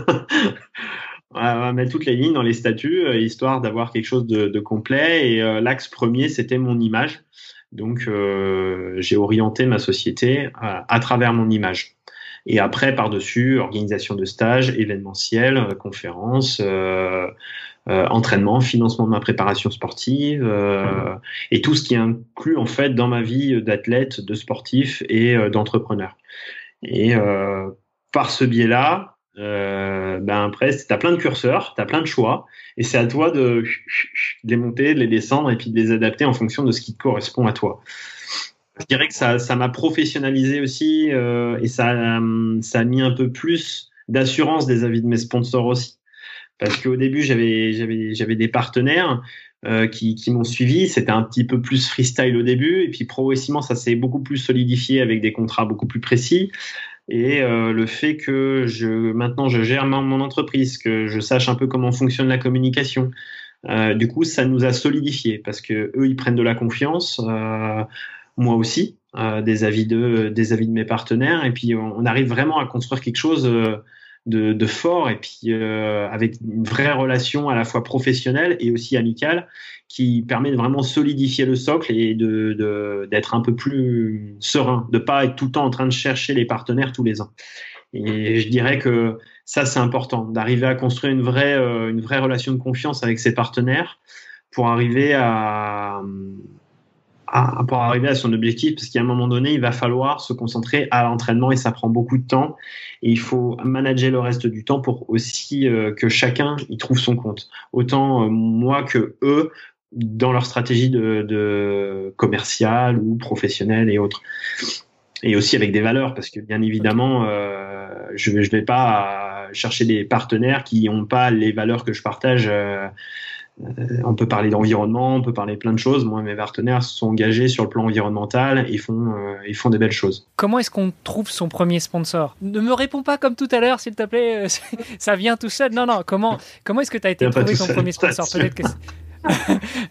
On va mettre toutes les lignes dans les statuts, euh, histoire d'avoir quelque chose de, de complet. Et euh, l'axe premier, c'était mon image. Donc, euh, j'ai orienté ma société à, à travers mon image. Et après, par-dessus, organisation de stages, événementiels, euh, conférences, euh, euh, entraînement, financement de ma préparation sportive, euh, et tout ce qui inclut en fait dans ma vie d'athlète, de sportif et euh, d'entrepreneur. Et euh, par ce biais-là, euh, ben après, t'as plein de curseurs, t'as plein de choix, et c'est à toi de, de les monter, de les descendre, et puis de les adapter en fonction de ce qui te correspond à toi. Je dirais que ça, ça m'a professionnalisé aussi, euh, et ça, ça a mis un peu plus d'assurance des avis de mes sponsors aussi. Parce qu'au début, j'avais, j'avais, j'avais des partenaires euh, qui, qui m'ont suivi. C'était un petit peu plus freestyle au début, et puis progressivement, ça s'est beaucoup plus solidifié avec des contrats beaucoup plus précis. Et euh, le fait que je, maintenant, je gère mon, mon entreprise, que je sache un peu comment fonctionne la communication. Euh, du coup, ça nous a solidifié parce que eux, ils prennent de la confiance. Euh, moi aussi, euh, des avis de, des avis de mes partenaires, et puis on, on arrive vraiment à construire quelque chose euh, de, de fort, et puis euh, avec une vraie relation à la fois professionnelle et aussi amicale, qui permet de vraiment solidifier le socle et de, de d'être un peu plus serein, de pas être tout le temps en train de chercher les partenaires tous les ans. Et je dirais que ça, c'est important, d'arriver à construire une vraie, euh, une vraie relation de confiance avec ses partenaires pour arriver à À, pour arriver à son objectif, parce qu'à un moment donné, il va falloir se concentrer à l'entraînement et ça prend beaucoup de temps. Et il faut manager le reste du temps pour aussi euh, que chacun y trouve son compte. Autant euh, moi que eux dans leur stratégie de, de commerciale ou professionnelle et autres. Et aussi avec des valeurs, parce que bien évidemment, euh, je ne vais pas chercher des partenaires qui n'ont pas les valeurs que je partage. Euh, Euh, on peut parler d'environnement, on peut parler de plein de choses. Moi, mes partenaires se sont engagés sur le plan environnemental et font, euh, ils font des belles choses. Comment est-ce qu'on trouve son premier sponsor? Ne me réponds pas comme tout à l'heure, s'il te plaît. Ça vient tout seul. Non, non. Comment, comment est-ce que tu as été trouvé ton seul, premier sponsor? Peut-être que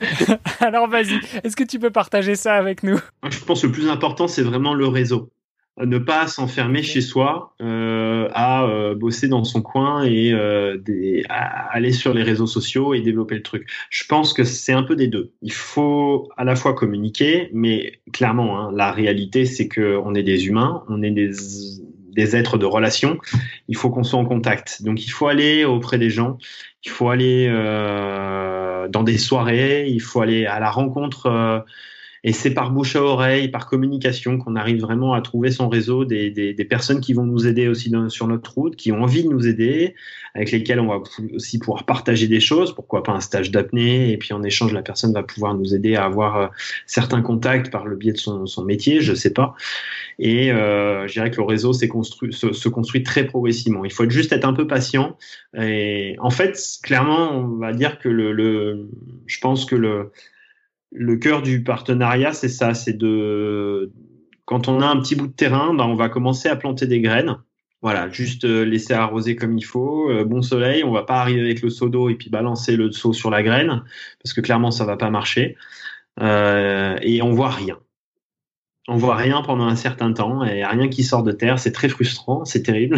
Alors, vas-y. Est-ce que tu peux partager ça avec nous? Je pense que le plus important, c'est vraiment le réseau. ne pas s'enfermer chez soi euh, à euh, bosser dans son coin et euh, des, à aller sur les réseaux sociaux et développer le truc. Je pense que c'est un peu des deux. Il faut à la fois communiquer, mais clairement, hein, la réalité, c'est que on est des humains, on est des des êtres de relation. Il faut qu'on soit en contact. Donc, il faut aller auprès des gens. Il faut aller euh, dans des soirées. Il faut aller à la rencontre. Euh, Et c'est par bouche à oreille, par communication qu'on arrive vraiment à trouver son réseau, des, des, des personnes qui vont nous aider aussi dans, sur notre route, qui ont envie de nous aider, avec lesquelles on va aussi pouvoir partager des choses, pourquoi pas un stage d'apnée, et puis en échange, la personne va pouvoir nous aider à avoir euh, certains contacts par le biais de son, son métier, je sais pas. Et euh, je dirais que le réseau s'est construit, se, se construit très progressivement. Il faut juste être un peu patient. Et en fait, clairement, on va dire que le, le je pense que le Le cœur du partenariat, c'est ça, c'est de quand on a un petit bout de terrain, ben on va commencer à planter des graines. Voilà, juste laisser arroser comme il faut, euh, bon soleil. On va pas arriver avec le seau d'eau et puis balancer le seau sur la graine parce que clairement ça va pas marcher. Euh, et on voit rien. On voit rien pendant un certain temps et rien qui sort de terre. C'est très frustrant, c'est terrible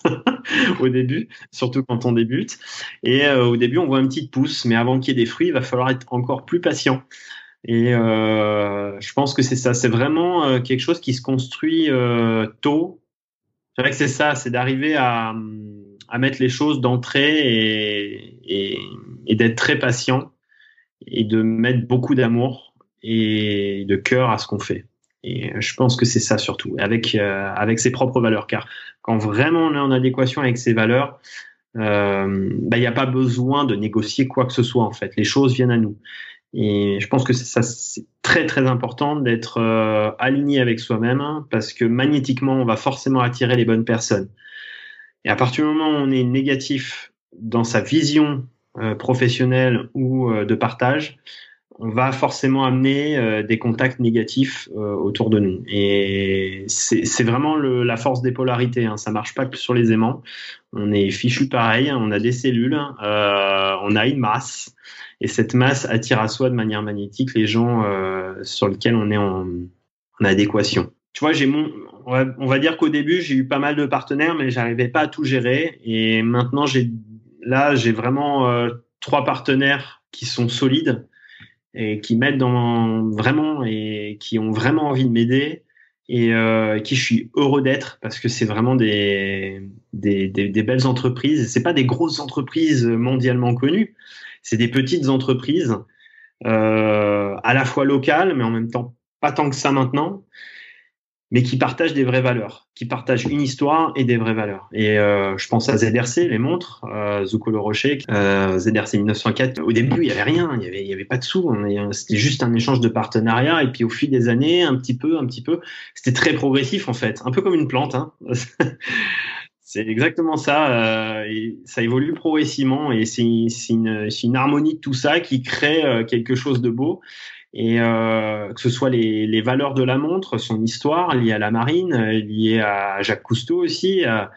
au début, surtout quand on débute. Et euh, au début, on voit une petite pousse, mais avant qu'il y ait des fruits, il va falloir être encore plus patient. Et euh, je pense que c'est ça, c'est vraiment euh, quelque chose qui se construit euh, tôt. C'est vrai que c'est ça, c'est d'arriver à, à mettre les choses d'entrée et, et, et d'être très patient et de mettre beaucoup d'amour et de cœur à ce qu'on fait. Et je pense que c'est ça surtout, avec euh, avec ses propres valeurs, car quand vraiment on est en adéquation avec ses valeurs, euh, bah, il n'y a pas besoin de négocier quoi que ce soit en fait. Les choses viennent à nous. Et je pense que c'est ça, c'est très très important d'être euh, aligné avec soi-même parce que magnétiquement, on va forcément attirer les bonnes personnes. Et à partir du moment où on est négatif dans sa vision euh, professionnelle ou euh, de partage, on va forcément amener euh, des contacts négatifs euh, autour de nous. Et c'est, c'est vraiment le, la force des polarités. Hein. Ça marche pas que sur les aimants. On est fichu pareil. Hein. On a des cellules. Euh, on a une masse. Et cette masse attire à soi de manière magnétique les gens euh, sur lesquels on est en, en adéquation. Tu vois, j'ai mon, on va, on va dire qu'au début j'ai eu pas mal de partenaires, mais j'arrivais pas à tout gérer. Et maintenant j'ai, là j'ai vraiment euh, trois partenaires qui sont solides et qui m'aident dans vraiment et qui ont vraiment envie de m'aider et euh, qui je suis heureux d'être parce que c'est vraiment des des, des, des belles entreprises. C'est pas des grosses entreprises mondialement connues. C'est des petites entreprises, euh, à la fois locales, mais en même temps pas tant que ça maintenant, mais qui partagent des vraies valeurs, qui partagent une histoire et des vraies valeurs. Et euh, je pense à Z R C, les montres, euh, Zucco Le Rocher, euh, Z R C mille neuf cent quatre. Au début, il y avait rien, il y avait, il y avait pas de sous. On, c'était juste un échange de partenariat. Et puis au fil des années, un petit peu, un petit peu, c'était très progressif en fait, un peu comme une plante. Hein. C'est exactement ça. Euh, et ça évolue progressivement et c'est, c'est, une, c'est une harmonie de tout ça qui crée euh, quelque chose de beau. Et euh, que ce soit les, les valeurs de la montre, son histoire liée à la marine, liée à Jacques Cousteau aussi, à,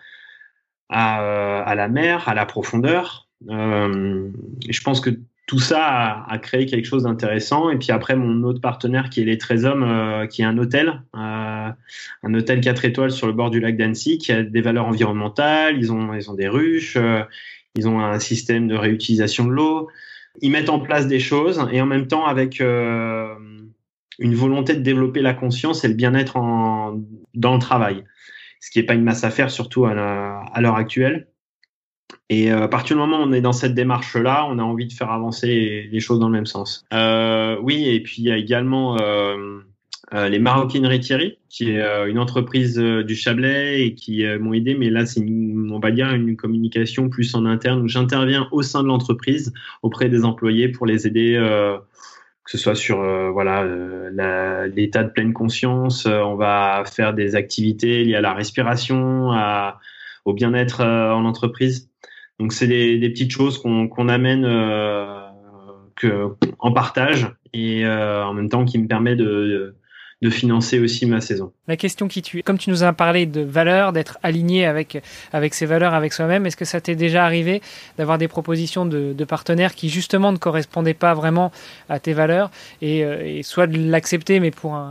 à, à la mer, à la profondeur. Euh, et je pense que tout ça a, a créé quelque chose d'intéressant. Et puis après, mon autre partenaire qui est les treize hommes, euh, qui est un hôtel, euh, un hôtel quatre étoiles sur le bord du lac d'Annecy, qui a des valeurs environnementales. Ils ont, ils ont des ruches, euh, ils ont un système de réutilisation de l'eau. Ils mettent en place des choses et en même temps avec euh, une volonté de développer la conscience et le bien-être en, dans le travail, ce qui n'est pas une masse à faire, surtout à, la, à l'heure actuelle. Et euh, à partir du moment où on est dans cette démarche-là, on a envie de faire avancer les choses dans le même sens. Euh, oui, et puis il y a également euh, euh, les Maroquineries Thierry, qui est euh, une entreprise euh, du Chablais et qui euh, m'ont aidé. Mais là, c'est une, on va dire une communication plus en interne où j'interviens au sein de l'entreprise auprès des employés pour les aider, euh, que ce soit sur euh, voilà euh, la, l'état de pleine conscience. Euh, on va faire des activités liées à la respiration, à, au bien-être euh, en entreprise. Donc c'est des, des petites choses qu'on, qu'on amène euh, que, en partage et euh, en même temps qui me permet de, de, de financer aussi ma saison. La question qui tue, comme tu nous as parlé de valeurs, d'être aligné avec avec ses valeurs, avec soi-même, est-ce que ça t'est déjà arrivé d'avoir des propositions de, de partenaires qui justement ne correspondaient pas vraiment à tes valeurs et, et soit de l'accepter mais pour un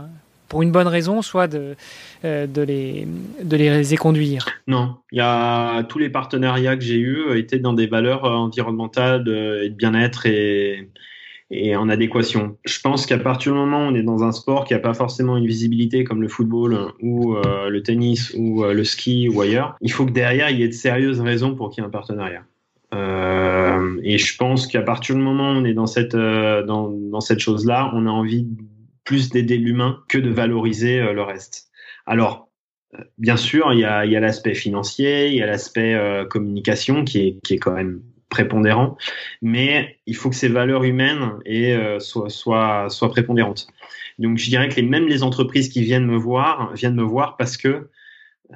pour une bonne raison, soit de, euh, de, les, de les éconduire? Non, il y a tous les partenariats que j'ai eus étaient dans des valeurs environnementales et de bien-être et, et en adéquation. Je pense qu'à partir du moment où on est dans un sport qui n'a pas forcément une visibilité comme le football ou euh, le tennis ou euh, le ski ou ailleurs, il faut que derrière il y ait de sérieuses raisons pour qu'il y ait un partenariat. Euh, et je pense qu'à partir du moment où on est dans cette euh, dans, dans cette chose-là, on a envie plus d'aider l'humain que de valoriser euh, le reste. Alors, euh, bien sûr, il y a il y a l'aspect financier, il y a l'aspect euh, communication qui est qui est quand même prépondérant, mais il faut que ces valeurs humaines et euh, soient soient soient prépondérantes. Donc, je dirais que les, même les entreprises qui viennent me voir viennent me voir parce que euh,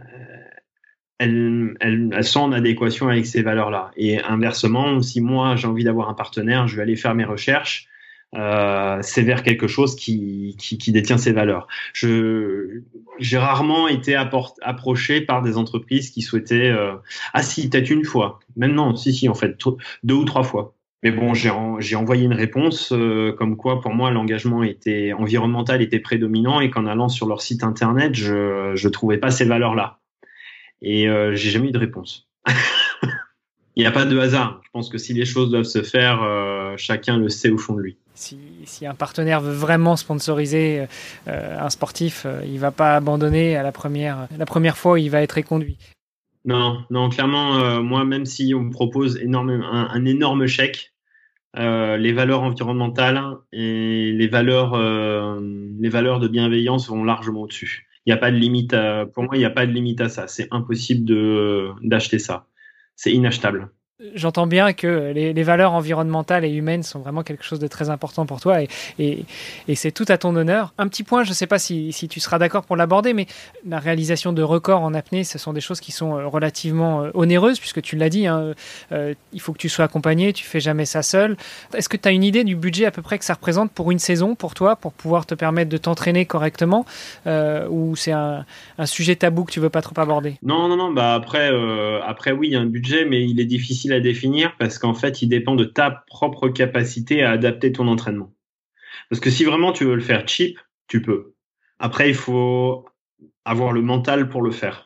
Elles, elles, elles sont en adéquation avec ces valeurs-là. Et inversement, si moi j'ai envie d'avoir un partenaire, je vais aller faire mes recherches. Euh, c'est vers quelque chose qui, qui, qui détient ces valeurs. Je, j'ai rarement été apport, approché par des entreprises qui souhaitaient. Euh, ah si, peut-être une fois. Même non, si si, en fait, deux ou trois fois. Mais bon, j'ai, en, j'ai envoyé une réponse euh, comme quoi, pour moi, l'engagement était environnemental était prédominant et qu'en allant sur leur site internet, je je trouvais pas ces valeurs-là. Et euh, j'ai jamais eu de réponse. Il n'y a pas de hasard. Je pense que si les choses doivent se faire, euh, chacun le sait au fond de lui. Si, si un partenaire veut vraiment sponsoriser euh, un sportif, euh, il ne va pas abandonner à la première, la première fois où il va être éconduit. Non, non, clairement, euh, moi, même si on me propose énormément, un, un énorme chèque, euh, les valeurs environnementales et les valeurs, euh, les valeurs de bienveillance vont largement au-dessus. Il n'y a pas de limite à, pour moi, il n'y a pas de limite à ça. C'est impossible de, d'acheter ça. C'est inachetable. J'entends bien que les, les valeurs environnementales et humaines sont vraiment quelque chose de très important pour toi et, et, et c'est tout à ton honneur. Un petit point, je ne sais pas si, si tu seras d'accord pour l'aborder, mais la réalisation de records en apnée, ce sont des choses qui sont relativement onéreuses puisque tu l'as dit, hein, euh, il faut que tu sois accompagné, tu ne fais jamais ça seul. Est-ce que tu as une idée du budget à peu près que ça représente pour une saison pour toi, pour pouvoir te permettre de t'entraîner correctement euh, ou c'est un, un sujet tabou que tu ne veux pas trop aborder? Non, non, non. Bah après, euh, après oui, il y a un budget, mais il est difficile à définir parce qu'en fait, il dépend de ta propre capacité à adapter ton entraînement. Parce que si vraiment tu veux le faire cheap, tu peux. Après, il faut avoir le mental pour le faire.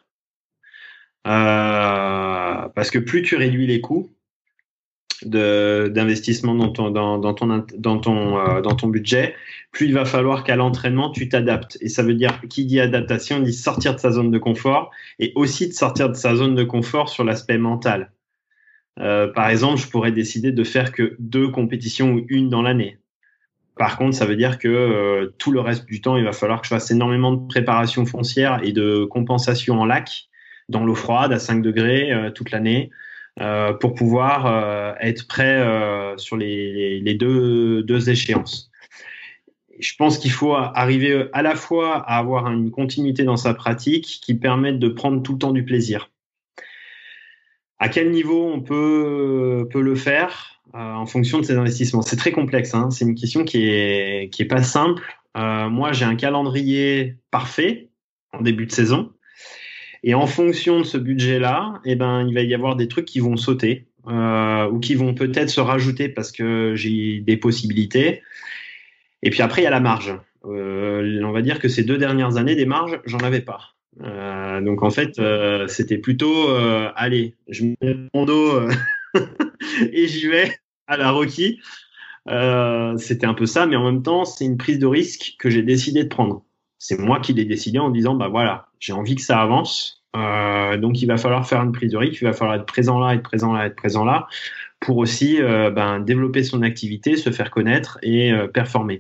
Euh, parce que plus tu réduis les coûts de, d'investissement dans ton, dans, dans ton, dans ton, euh, dans ton budget, plus il va falloir qu'à l'entraînement, tu t'adaptes. Et ça veut dire, qui dit adaptation, dit sortir de sa zone de confort et aussi de sortir de sa zone de confort sur l'aspect mental. Euh, par exemple, je pourrais décider de faire que deux compétitions ou une dans l'année. Par contre, ça veut dire que euh, tout le reste du temps, il va falloir que je fasse énormément de préparation foncière et de compensation en lac, dans l'eau froide à cinq degrés euh, toute l'année, euh, pour pouvoir euh, être prêt euh, sur les, les, les deux, deux échéances. Je pense qu'il faut arriver à la fois à avoir une continuité dans sa pratique qui permette de prendre tout le temps du plaisir. À quel niveau on peut, peut le faire euh, en fonction de ses investissements? C'est très complexe, hein. C'est une question qui est, qui est pas simple. Euh, moi, j'ai un calendrier parfait en début de saison. Et en fonction de ce budget-là, eh ben, il va y avoir des trucs qui vont sauter euh, ou qui vont peut-être se rajouter parce que j'ai des possibilités. Et puis après, il y a la marge. Euh, on va dire que ces deux dernières années, des marges, j'en avais pas. Euh, donc en fait, euh, c'était plutôt, euh, allez, je mets mon dos euh, et j'y vais à la Rocky. Euh, c'était un peu ça, mais en même temps, c'est une prise de risque que j'ai décidé de prendre. C'est moi qui l'ai décidé en disant, bah voilà, j'ai envie que ça avance, euh, donc il va falloir faire une prise de risque, il va falloir être présent là, être présent là, être présent là, pour aussi euh, ben, développer son activité, se faire connaître et euh, performer.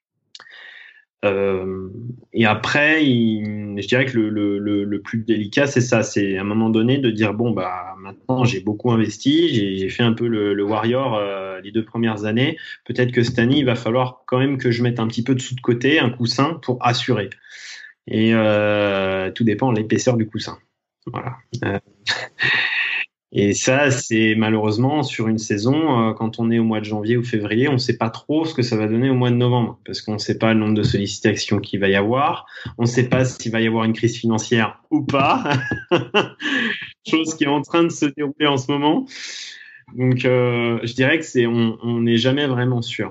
Euh, et après, il, je dirais que le, le, le, le plus délicat, c'est ça, c'est à un moment donné de dire bon bah maintenant j'ai beaucoup investi, j'ai, j'ai fait un peu le, le warrior euh, les deux premières années. Peut-être que cette année, il va falloir quand même que je mette un petit peu de sous de côté, un coussin pour assurer. Et euh, tout dépend de l'épaisseur du coussin. Voilà. Euh, Et ça, c'est malheureusement sur une saison, euh, quand on est au mois de janvier ou février, on ne sait pas trop ce que ça va donner au mois de novembre, parce qu'on ne sait pas le nombre de sollicitations qu'il va y avoir, on ne sait pas s'il va y avoir une crise financière ou pas, chose qui est en train de se dérouler en ce moment. Donc, euh, je dirais que c'est, on n'est jamais vraiment sûr.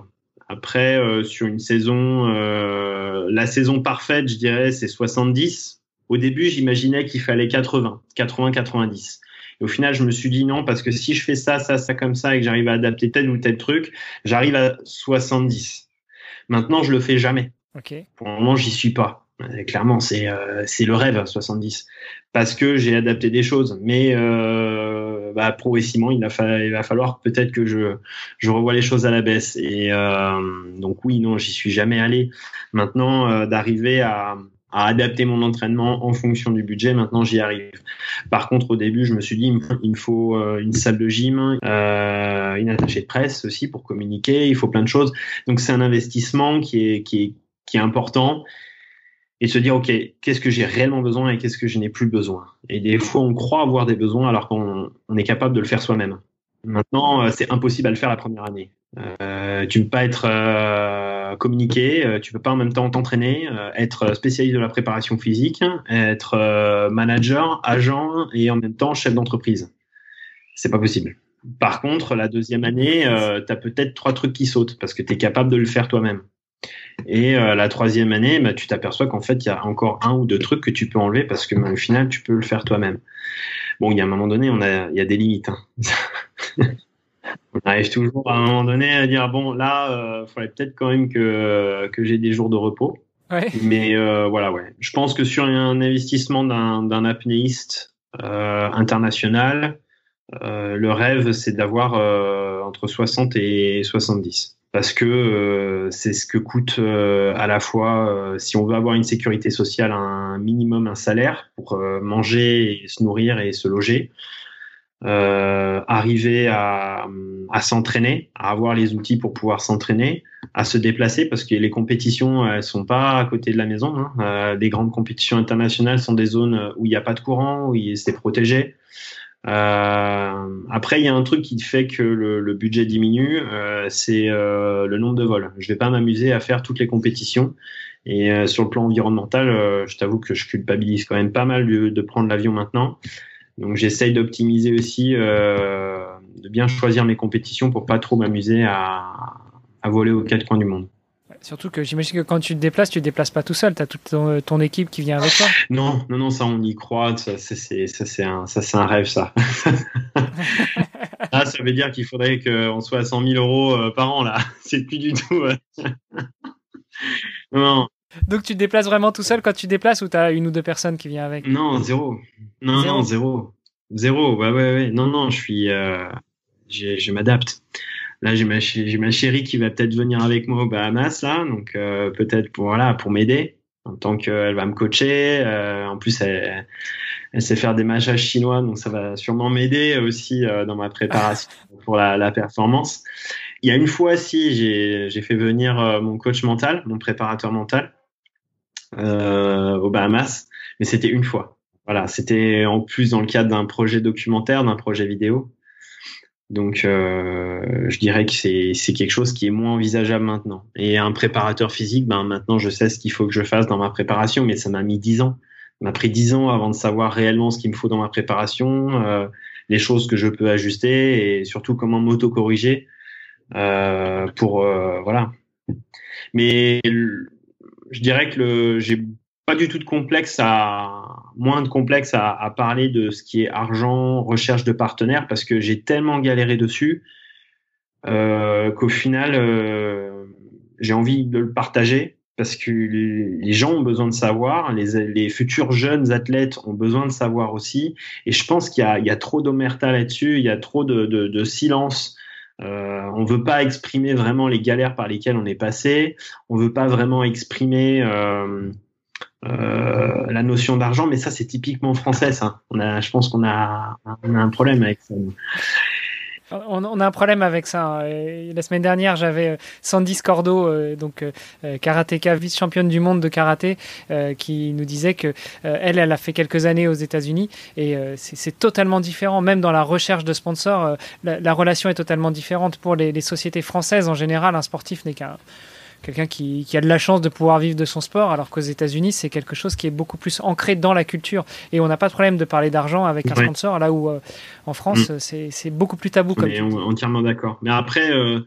Après, euh, sur une saison, euh, la saison parfaite, je dirais, c'est soixante-dix. Au début, j'imaginais qu'il fallait quatre-vingts, quatre-vingts, quatre-vingt-dix. Et au final, je me suis dit non, parce que si je fais ça, ça, ça comme ça, et que j'arrive à adapter tel ou tel truc, j'arrive à soixante-dix. Maintenant, je le fais jamais. Okay. Pour le moment, j'y suis pas. Clairement, c'est euh, c'est le rêve, soixante-dix. Parce que j'ai adapté des choses. Mais euh, bah, progressivement, il, a fa- il va falloir peut-être que je, je revoie les choses à la baisse. Et euh, donc oui, non, j'y suis jamais allé. Maintenant, euh, d'arriver à... à adapter mon entraînement en fonction du budget. Maintenant, j'y arrive. Par contre, au début, je me suis dit, il me faut une salle de gym, euh, une attachée de presse aussi pour communiquer. Il faut plein de choses. Donc, c'est un investissement qui est, qui est, qui est important. Et se dire, OK, qu'est-ce que j'ai réellement besoin et qu'est-ce que je n'ai plus besoin? Et des fois, on croit avoir des besoins alors qu'on on est capable de le faire soi-même. Maintenant, c'est impossible à le faire la première année. Euh, tu peux pas être euh, communiqué, euh, tu peux pas en même temps t'entraîner, euh, être spécialiste de la préparation physique, être euh, manager, agent et en même temps chef d'entreprise. C'est pas possible. Par contre, la deuxième année, euh, tu as peut-être trois trucs qui sautent parce que tu es capable de le faire toi-même. Et euh, la troisième année, bah, tu t'aperçois qu'en fait, il y a encore un ou deux trucs que tu peux enlever parce que bah, au final, tu peux le faire toi-même. Bon, il y a un moment donné, on a, il y a des limites. Hein. On arrive toujours à un moment donné à dire bon, là, il euh, faudrait peut-être quand même que que j'ai des jours de repos. Ouais. Mais euh, voilà, ouais. Je pense que sur un investissement d'un d'un apnéiste euh, international, euh, le rêve c'est d'avoir euh, entre soixante et soixante-dix. Parce que euh, c'est ce que coûte euh, à la fois, euh, si on veut avoir une sécurité sociale, un minimum, un salaire pour euh, manger, et se nourrir et se loger, euh, arriver à, à s'entraîner, à avoir les outils pour pouvoir s'entraîner, à se déplacer, parce que les compétitions, elles sont pas à côté de la maison. Hein. Euh, des grandes compétitions internationales sont des zones où il n'y a pas de courant, où c'est protégé. Euh, après, il y a un truc qui fait que le, le budget diminue, euh, c'est euh, le nombre de vols. Je vais pas m'amuser à faire toutes les compétitions. Et euh, sur le plan environnemental, euh, je t'avoue que je culpabilise quand même pas mal de, de prendre l'avion maintenant. Donc, j'essaye d'optimiser aussi, euh, de bien choisir mes compétitions pour pas trop m'amuser à, à voler aux quatre coins du monde. Surtout que j'imagine que quand tu te déplaces, tu te déplaces pas tout seul. Tu as toute ton, ton équipe qui vient avec toi. Non, non, non, ça on y croit. Ça, c'est, c'est, ça, c'est un, ça, c'est un rêve, ça. Ah, ça veut dire qu'il faudrait qu'on soit à cent mille euros par an, là. C'est plus du tout. Non. Donc tu te déplaces vraiment tout seul quand tu te déplaces ou tu as une ou deux personnes qui viennent avec? Non, zéro. Non, zéro. non, zéro. Zéro, ouais, ouais, ouais. Non, non, je suis, euh, je, je m'adapte. Là, j'ai ma, j'ai ma chérie qui va peut-être venir avec moi aux Bahamas, là, donc euh, peut-être pour voilà pour m'aider en tant qu'elle va me coacher. Euh, en plus, elle, elle sait faire des massages chinois, donc ça va sûrement m'aider aussi euh, dans ma préparation pour la, la performance. Il y a une fois, si j'ai, j'ai fait venir euh, mon coach mental, mon préparateur mental euh, aux Bahamas, mais c'était une fois. Voilà, c'était en plus dans le cadre d'un projet documentaire, d'un projet vidéo. Donc, euh, je dirais que c'est, c'est quelque chose qui est moins envisageable maintenant. Et un préparateur physique, ben maintenant, je sais ce qu'il faut que je fasse dans ma préparation, mais ça m'a mis dix ans. Ça m'a pris dix ans avant de savoir réellement ce qu'il me faut dans ma préparation, euh, les choses que je peux ajuster et surtout comment m'auto-corriger euh, pour euh, voilà. Mais je dirais que le, j'ai pas du tout de complexe à moins de complexe à, à parler de ce qui est argent, recherche de partenaires parce que j'ai tellement galéré dessus euh, qu'au final euh, j'ai envie de le partager parce que les gens ont besoin de savoir, les, les futurs jeunes athlètes ont besoin de savoir aussi et je pense qu'il y a, il y a trop d'omerta là-dessus, il y a trop de, de, de silence. Euh, on veut pas exprimer vraiment les galères par lesquelles on est passé, on veut pas vraiment exprimer euh, Euh, la notion d'argent, mais ça c'est typiquement français. Ça, on a, je pense qu'on a, on a un problème avec ça. On, on a un problème avec ça. Et la semaine dernière, j'avais Sandy Scordo, euh, donc euh, karatéka, vice-championne du monde de karaté, euh, qui nous disait que euh, elle, elle a fait quelques années aux États-Unis et euh, c'est, c'est totalement différent. Même dans la recherche de sponsors, euh, la, la relation est totalement différente pour les, les sociétés françaises. En général, un sportif n'est qu'un quelqu'un qui, qui a de la chance de pouvoir vivre de son sport, alors qu'aux États-Unis, c'est quelque chose qui est beaucoup plus ancré dans la culture. Et on n'a pas de problème de parler d'argent avec un ouais. sponsor, là où euh, en France, mmh. c'est, c'est beaucoup plus tabou. Comme on est entièrement d'accord. Mais après, euh,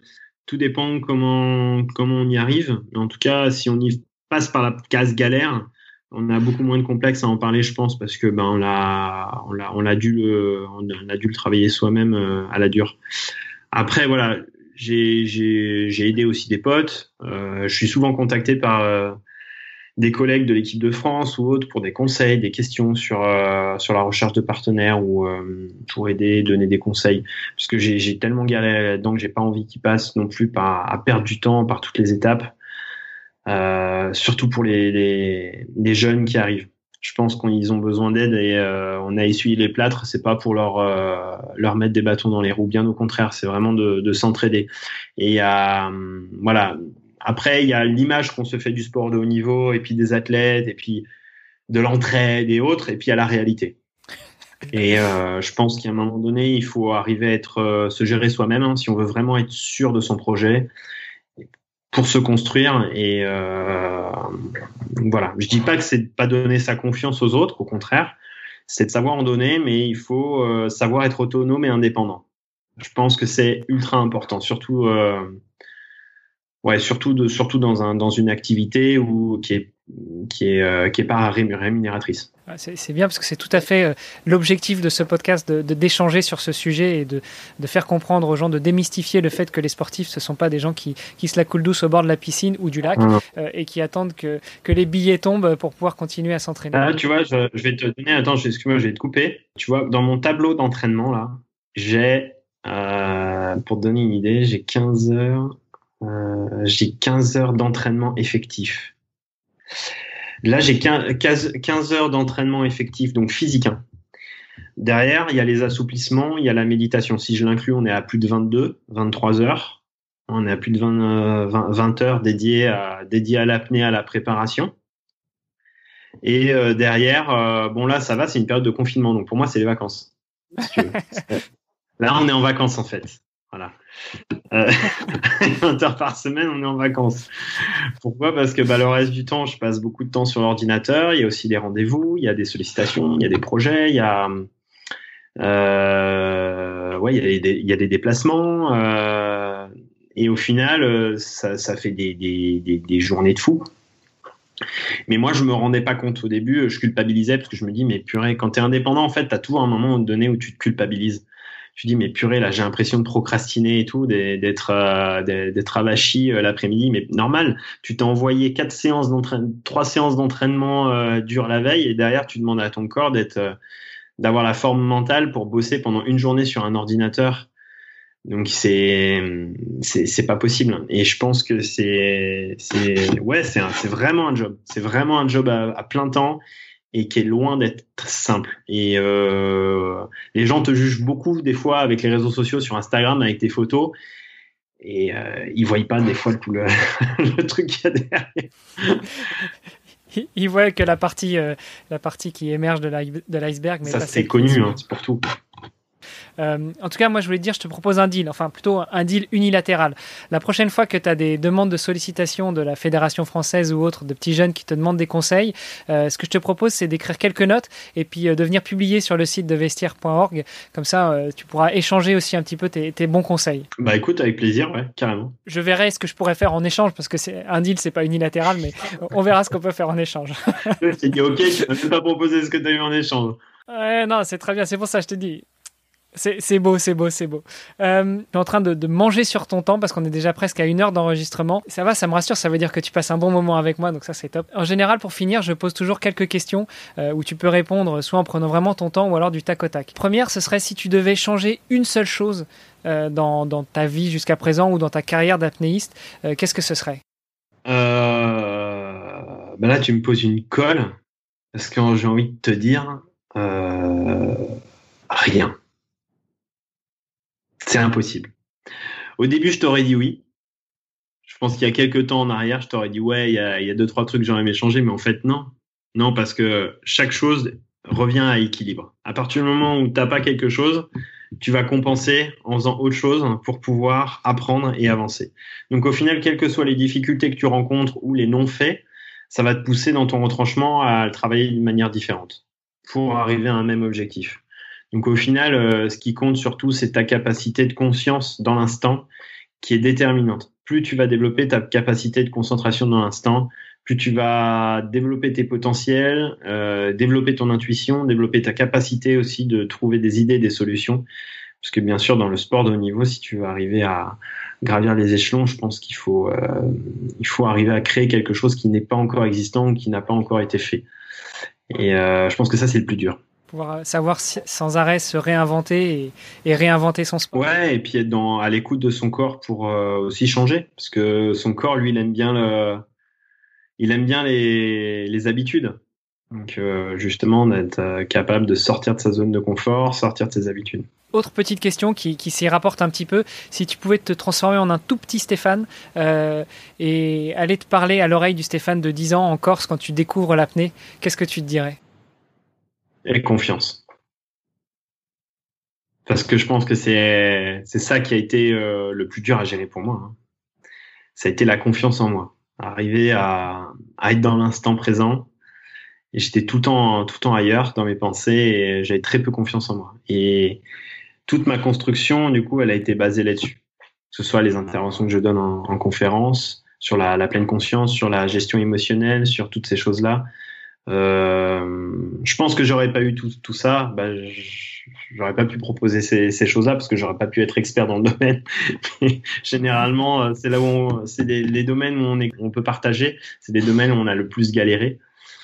tout dépend comment comment on y arrive. Mais en tout cas, si on y passe par la case galère, on a beaucoup moins de complexes à en parler, je pense, parce que ben on l'a on l'a on l'a dû le on a dû le travailler soi-même euh, à la dure. Après, voilà, j'ai j'ai j'ai aidé aussi des potes. Euh, je suis souvent contacté par euh, des collègues de l'équipe de France ou autres pour des conseils, des questions sur euh, sur la recherche de partenaires ou euh, pour aider, donner des conseils. Parce que j'ai j'ai tellement galéré là-dedans que j'ai pas envie qu'ils passent non plus par à perdre du temps par toutes les étapes. Euh, surtout pour les, les les jeunes qui arrivent. Je pense qu'ils ont besoin d'aide et euh, on a essuyé les plâtres. C'est pas pour leur euh, leur mettre des bâtons dans les roues. Bien au contraire, c'est vraiment de, de s'entraider. Et il y a euh, voilà. Après, il y a l'image qu'on se fait du sport de haut niveau, et puis des athlètes, et puis de l'entraide et autres, et puis il y a la réalité. Et euh, je pense qu'à un moment donné, il faut arriver à être, euh, se gérer soi-même hein, si on veut vraiment être sûr de son projet pour se construire. Et euh, voilà, je dis pas que c'est de pas donner sa confiance aux autres, au contraire, c'est de savoir en donner, mais il faut euh, savoir être autonome et indépendant. Je pense que c'est ultra important, surtout. Euh, Ouais, surtout de, surtout dans un dans une activité où qui est qui est euh, qui est pas rémunératrice. C'est, c'est bien parce que c'est tout à fait euh, l'objectif de ce podcast de, de d'échanger sur ce sujet et de de faire comprendre aux gens, de démystifier le fait que les sportifs ce sont pas des gens qui qui se la coulent douce au bord de la piscine ou du lac mmh. euh, et qui attendent que que les billets tombent pour pouvoir continuer à s'entraîner. Ah, tu vois, je, je vais te donner. Attends, excuse-moi, je vais te couper. Tu vois, dans mon tableau d'entraînement là, j'ai euh, pour te donner une idée, j'ai quinze heures. Euh, j'ai quinze heures d'entraînement effectif. Là, j'ai quinze heures d'entraînement effectif, donc physique. Hein. Derrière, il y a les assouplissements, il y a la méditation. Si je l'inclus, on est à plus de vingt-deux, vingt-trois heures. On est à plus de vingt, vingt, vingt heures dédiées à, dédiées à l'apnée, à la préparation. Et euh, derrière, euh, bon là, ça va, c'est une période de confinement. Donc pour moi, c'est les vacances. Si tu veux. Là, on est en vacances en fait. Voilà. Euh, vingt heures par semaine, on est en vacances. Pourquoi ? Parce que bah, le reste du temps, je passe beaucoup de temps sur l'ordinateur. Il y a aussi des rendez-vous, il y a des sollicitations, il y a des projets, il y a, euh, ouais, il y a des, il y a des déplacements. Euh, et au final, ça, ça fait des, des, des, des journées de fou. Mais moi, je me rendais pas compte au début. Je culpabilisais parce que je me dis, mais purée, quand t'es indépendant, en fait, t'as toujours un moment donné où tu te culpabilises. Tu dis mais purée là j'ai l'impression de procrastiner et tout, d'être euh, d'être avachi euh, l'après-midi, mais normal, tu t'es envoyé quatre séances d'entraînement, trois séances d'entraînement euh, dures la veille et derrière tu demandes à ton corps d'être euh, d'avoir la forme mentale pour bosser pendant une journée sur un ordinateur. Donc c'est c'est c'est pas possible et je pense que c'est c'est ouais c'est un, c'est vraiment un job, c'est vraiment un job à, à plein temps. Et qui est loin d'être simple. Et euh, les gens te jugent beaucoup des fois avec les réseaux sociaux sur Instagram avec tes photos et euh, ils voient pas des fois tout le, le truc qu'il y a derrière. Ils voient que la partie euh, la partie qui émerge de, de l'iceberg. Mais ça c'est connu, hein, c'est pour tout. Euh, en tout cas, moi, je voulais te dire, je te propose un deal, enfin plutôt un deal unilatéral. La prochaine fois que tu as des demandes de sollicitation de la Fédération française ou autre, de petits jeunes qui te demandent des conseils, euh, ce que je te propose, c'est d'écrire quelques notes et puis euh, de venir publier sur le site de vestiaire point org. Comme ça, euh, tu pourras échanger aussi un petit peu tes, tes bons conseils. Bah écoute, avec plaisir, ouais, carrément. Je verrai ce que je pourrais faire en échange parce que c'est un deal, c'est pas unilatéral, mais on verra ce qu'on peut faire en échange. Je t'ai dit, ok, tu ne m'as pas proposé ce que tu as eu en échange. Ouais, non, c'est très bien, c'est pour ça que je te dis. C'est, c'est beau, c'est beau, c'est beau. Euh, je suis en train de, de manger sur ton temps parce qu'on est déjà presque à une heure d'enregistrement. Ça va, ça me rassure, ça veut dire que tu passes un bon moment avec moi, donc ça c'est top. En général, pour finir, je pose toujours quelques questions euh, où tu peux répondre soit en prenant vraiment ton temps ou alors du tac au tac. Première, ce serait si tu devais changer une seule chose euh, dans, dans ta vie jusqu'à présent ou dans ta carrière d'apnéiste, euh, qu'est-ce que ce serait ? euh, ben Là, tu me poses une colle parce que j'ai envie de te dire euh, rien. C'est impossible. Au début, je t'aurais dit oui. Je pense qu'il y a quelques temps en arrière, je t'aurais dit ouais, il y a, il y a deux, trois trucs que j'aurais aimé changer, mais en fait, non. Non, parce que chaque chose revient à équilibre. À partir du moment où tu n'as pas quelque chose, tu vas compenser en faisant autre chose pour pouvoir apprendre et avancer. Donc au final, quelles que soient les difficultés que tu rencontres ou les non-faits, ça va te pousser dans ton retranchement à travailler d'une manière différente pour arriver à un même objectif. Donc au final, euh, ce qui compte surtout, c'est ta capacité de conscience dans l'instant qui est déterminante. Plus tu vas développer ta capacité de concentration dans l'instant, plus tu vas développer tes potentiels, euh, développer ton intuition, développer ta capacité aussi de trouver des idées, des solutions. Parce que bien sûr, dans le sport de haut niveau, si tu veux arriver à gravir les échelons, je pense qu'il faut, euh, il faut arriver à créer quelque chose qui n'est pas encore existant ou qui n'a pas encore été fait. Et euh, je pense que ça, c'est le plus dur. Pouvoir savoir sans arrêt se réinventer et, et réinventer son sport. Ouais, et puis être dans, à l'écoute de son corps pour euh, aussi changer. Parce que son corps, lui, il aime bien le, il aime bien les, les habitudes. Donc, euh, justement, d'être euh, capable de sortir de sa zone de confort, sortir de ses habitudes. Autre petite question qui, qui s'y rapporte un petit peu. Si tu pouvais te transformer en un tout petit Stéphane euh, et aller te parler à l'oreille du Stéphane de dix ans en Corse quand tu découvres l'apnée, qu'est-ce que tu te dirais ? Et confiance. Parce que je pense que c'est c'est ça qui a été euh, le plus dur à gérer pour moi. Hein. Ça a été la confiance en moi. Arriver à, à être dans l'instant présent. Et j'étais tout le temps, tout le temps ailleurs dans mes pensées et j'avais très peu confiance en moi. Et toute ma construction, du coup, elle a été basée là-dessus. Que ce soit les interventions que je donne en, en conférence, sur la, la pleine conscience, sur la gestion émotionnelle, sur toutes ces choses-là. Euh, je pense que j'aurais pas eu tout, tout ça, bah, j'aurais pas pu proposer ces, ces choses-là parce que j'aurais pas pu être expert dans le domaine. Mais généralement, c'est là où on, c'est les, les domaines où on, est, on peut partager, c'est des domaines où on a le plus galéré.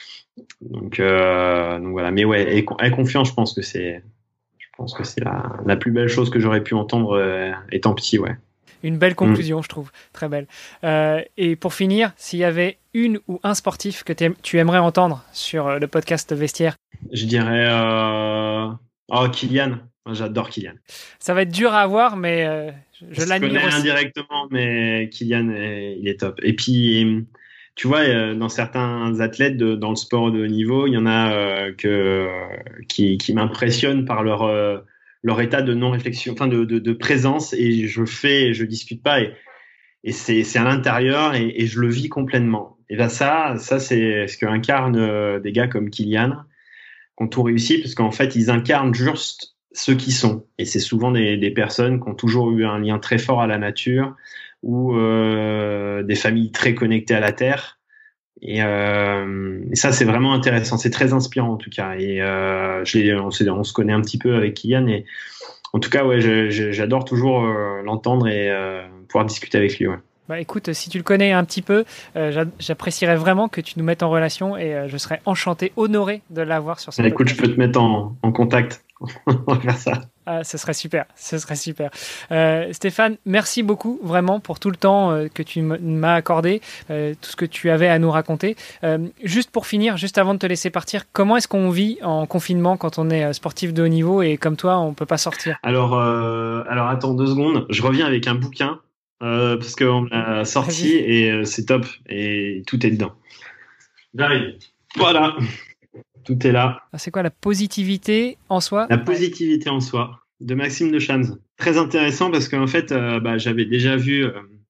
Donc, euh, donc voilà. Mais ouais, et, et confiance, je pense que c'est, je pense que c'est la, la plus belle chose que j'aurais pu entendre euh, étant petit, ouais. Une belle conclusion, mmh. je trouve, très belle. Euh, et pour finir, s'il y avait une ou un sportif que tu aimerais entendre sur le podcast Vestiaire ? Je dirais euh... oh Kylian. J'adore Kylian. Ça va être dur à avoir, mais euh, je, je l'admire aussi. Je connais indirectement, mais Kylian, est, il est top. Et puis, tu vois, dans certains athlètes de, dans le sport de haut niveau, il y en a euh, que, qui, qui m'impressionnent par leur, euh, leur état de non-réflexion, enfin de, de, de présence, et je fais, je discute pas, et, et c'est, c'est à l'intérieur, et, et je le vis complètement. Et ben ça, ça c'est ce qu'incarnent des gars comme Kylian, qui ont tout réussi, parce qu'en fait, ils incarnent juste ceux qui sont. Et c'est souvent des, des personnes qui ont toujours eu un lien très fort à la nature, ou euh, des familles très connectées à la terre. Et, euh, et ça, c'est vraiment intéressant. C'est très inspirant, en tout cas. Et euh, je l'ai, on, on se connaît un petit peu avec Kylian. Et en tout cas, ouais, je, je, j'adore toujours euh, l'entendre et euh, pouvoir discuter avec lui. Ouais. Bah écoute, si tu le connais un petit peu, euh, j'apprécierais vraiment que tu nous mettes en relation et euh, je serais enchanté, honoré de l'avoir sur ce podcast. Écoute, je peux te mettre en, en contact. On va faire ça. Ah, ce serait super, ce serait super. Euh, Stéphane, merci beaucoup vraiment pour tout le temps euh, que tu m'as accordé, euh, tout ce que tu avais à nous raconter. Euh, juste pour finir, juste avant de te laisser partir, comment est-ce qu'on vit en confinement quand on est sportif de haut niveau et comme toi, on peut pas sortir ? Alors, euh, alors attends deux secondes, je reviens avec un bouquin euh, parce qu'on l'a sorti et euh, c'est top et tout est dedans. J'arrive. Voilà. Tout est là. C'est quoi la positivité en soi ? La positivité en soi, de Maxime de Shams. Très intéressant parce qu'en fait, euh, bah, j'avais déjà vu euh,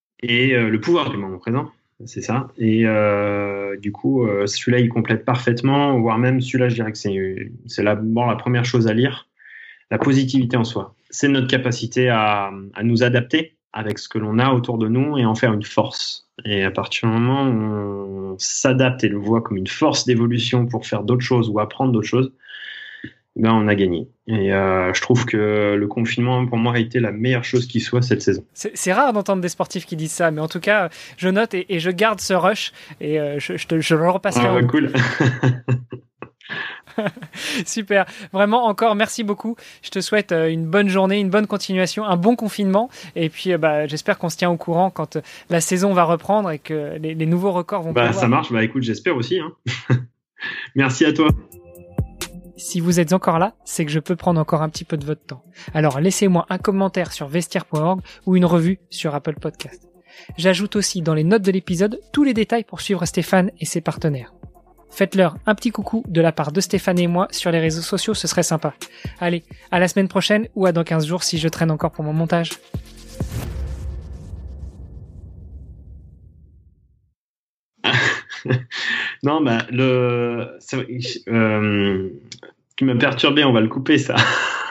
et euh, le pouvoir du moment présent, c'est ça. Et euh, du coup, euh, celui-là, il complète parfaitement, voire même celui-là, je dirais que c'est, c'est la, bon, la première chose à lire. La positivité en soi, c'est notre capacité à, à nous adapter avec ce que l'on a autour de nous et en faire une force. Et à partir du moment où on s'adapte et le voit comme une force d'évolution pour faire d'autres choses ou apprendre d'autres choses, ben on a gagné. Et euh, je trouve que le confinement, pour moi, a été la meilleure chose qui soit cette saison. C'est, c'est rare d'entendre des sportifs qui disent ça, mais en tout cas, je note et, et je garde ce rush et euh, je, je, te, je le repasserai. Ah ouais, cool. Super, vraiment encore merci beaucoup. Je te souhaite une bonne journée, une bonne continuation, un bon confinement et puis bah, j'espère qu'on se tient au courant quand la saison va reprendre et que les, les nouveaux records vont bah, pouvoir... Ça marche, bah écoute, j'espère aussi. Hein. Merci à toi. Si vous êtes encore là, c'est que je peux prendre encore un petit peu de votre temps. Alors laissez-moi un commentaire sur vestiaire point org ou une revue sur Apple Podcast. J'ajoute aussi dans les notes de l'épisode tous les détails pour suivre Stéphane et ses partenaires. Faites-leur un petit coucou de la part de Stéphane et moi sur les réseaux sociaux, ce serait sympa. Allez, à la semaine prochaine ou à dans quinze jours si je traîne encore pour mon montage. Non, bah, le, euh, qui m'a perturbé, on va le couper ça.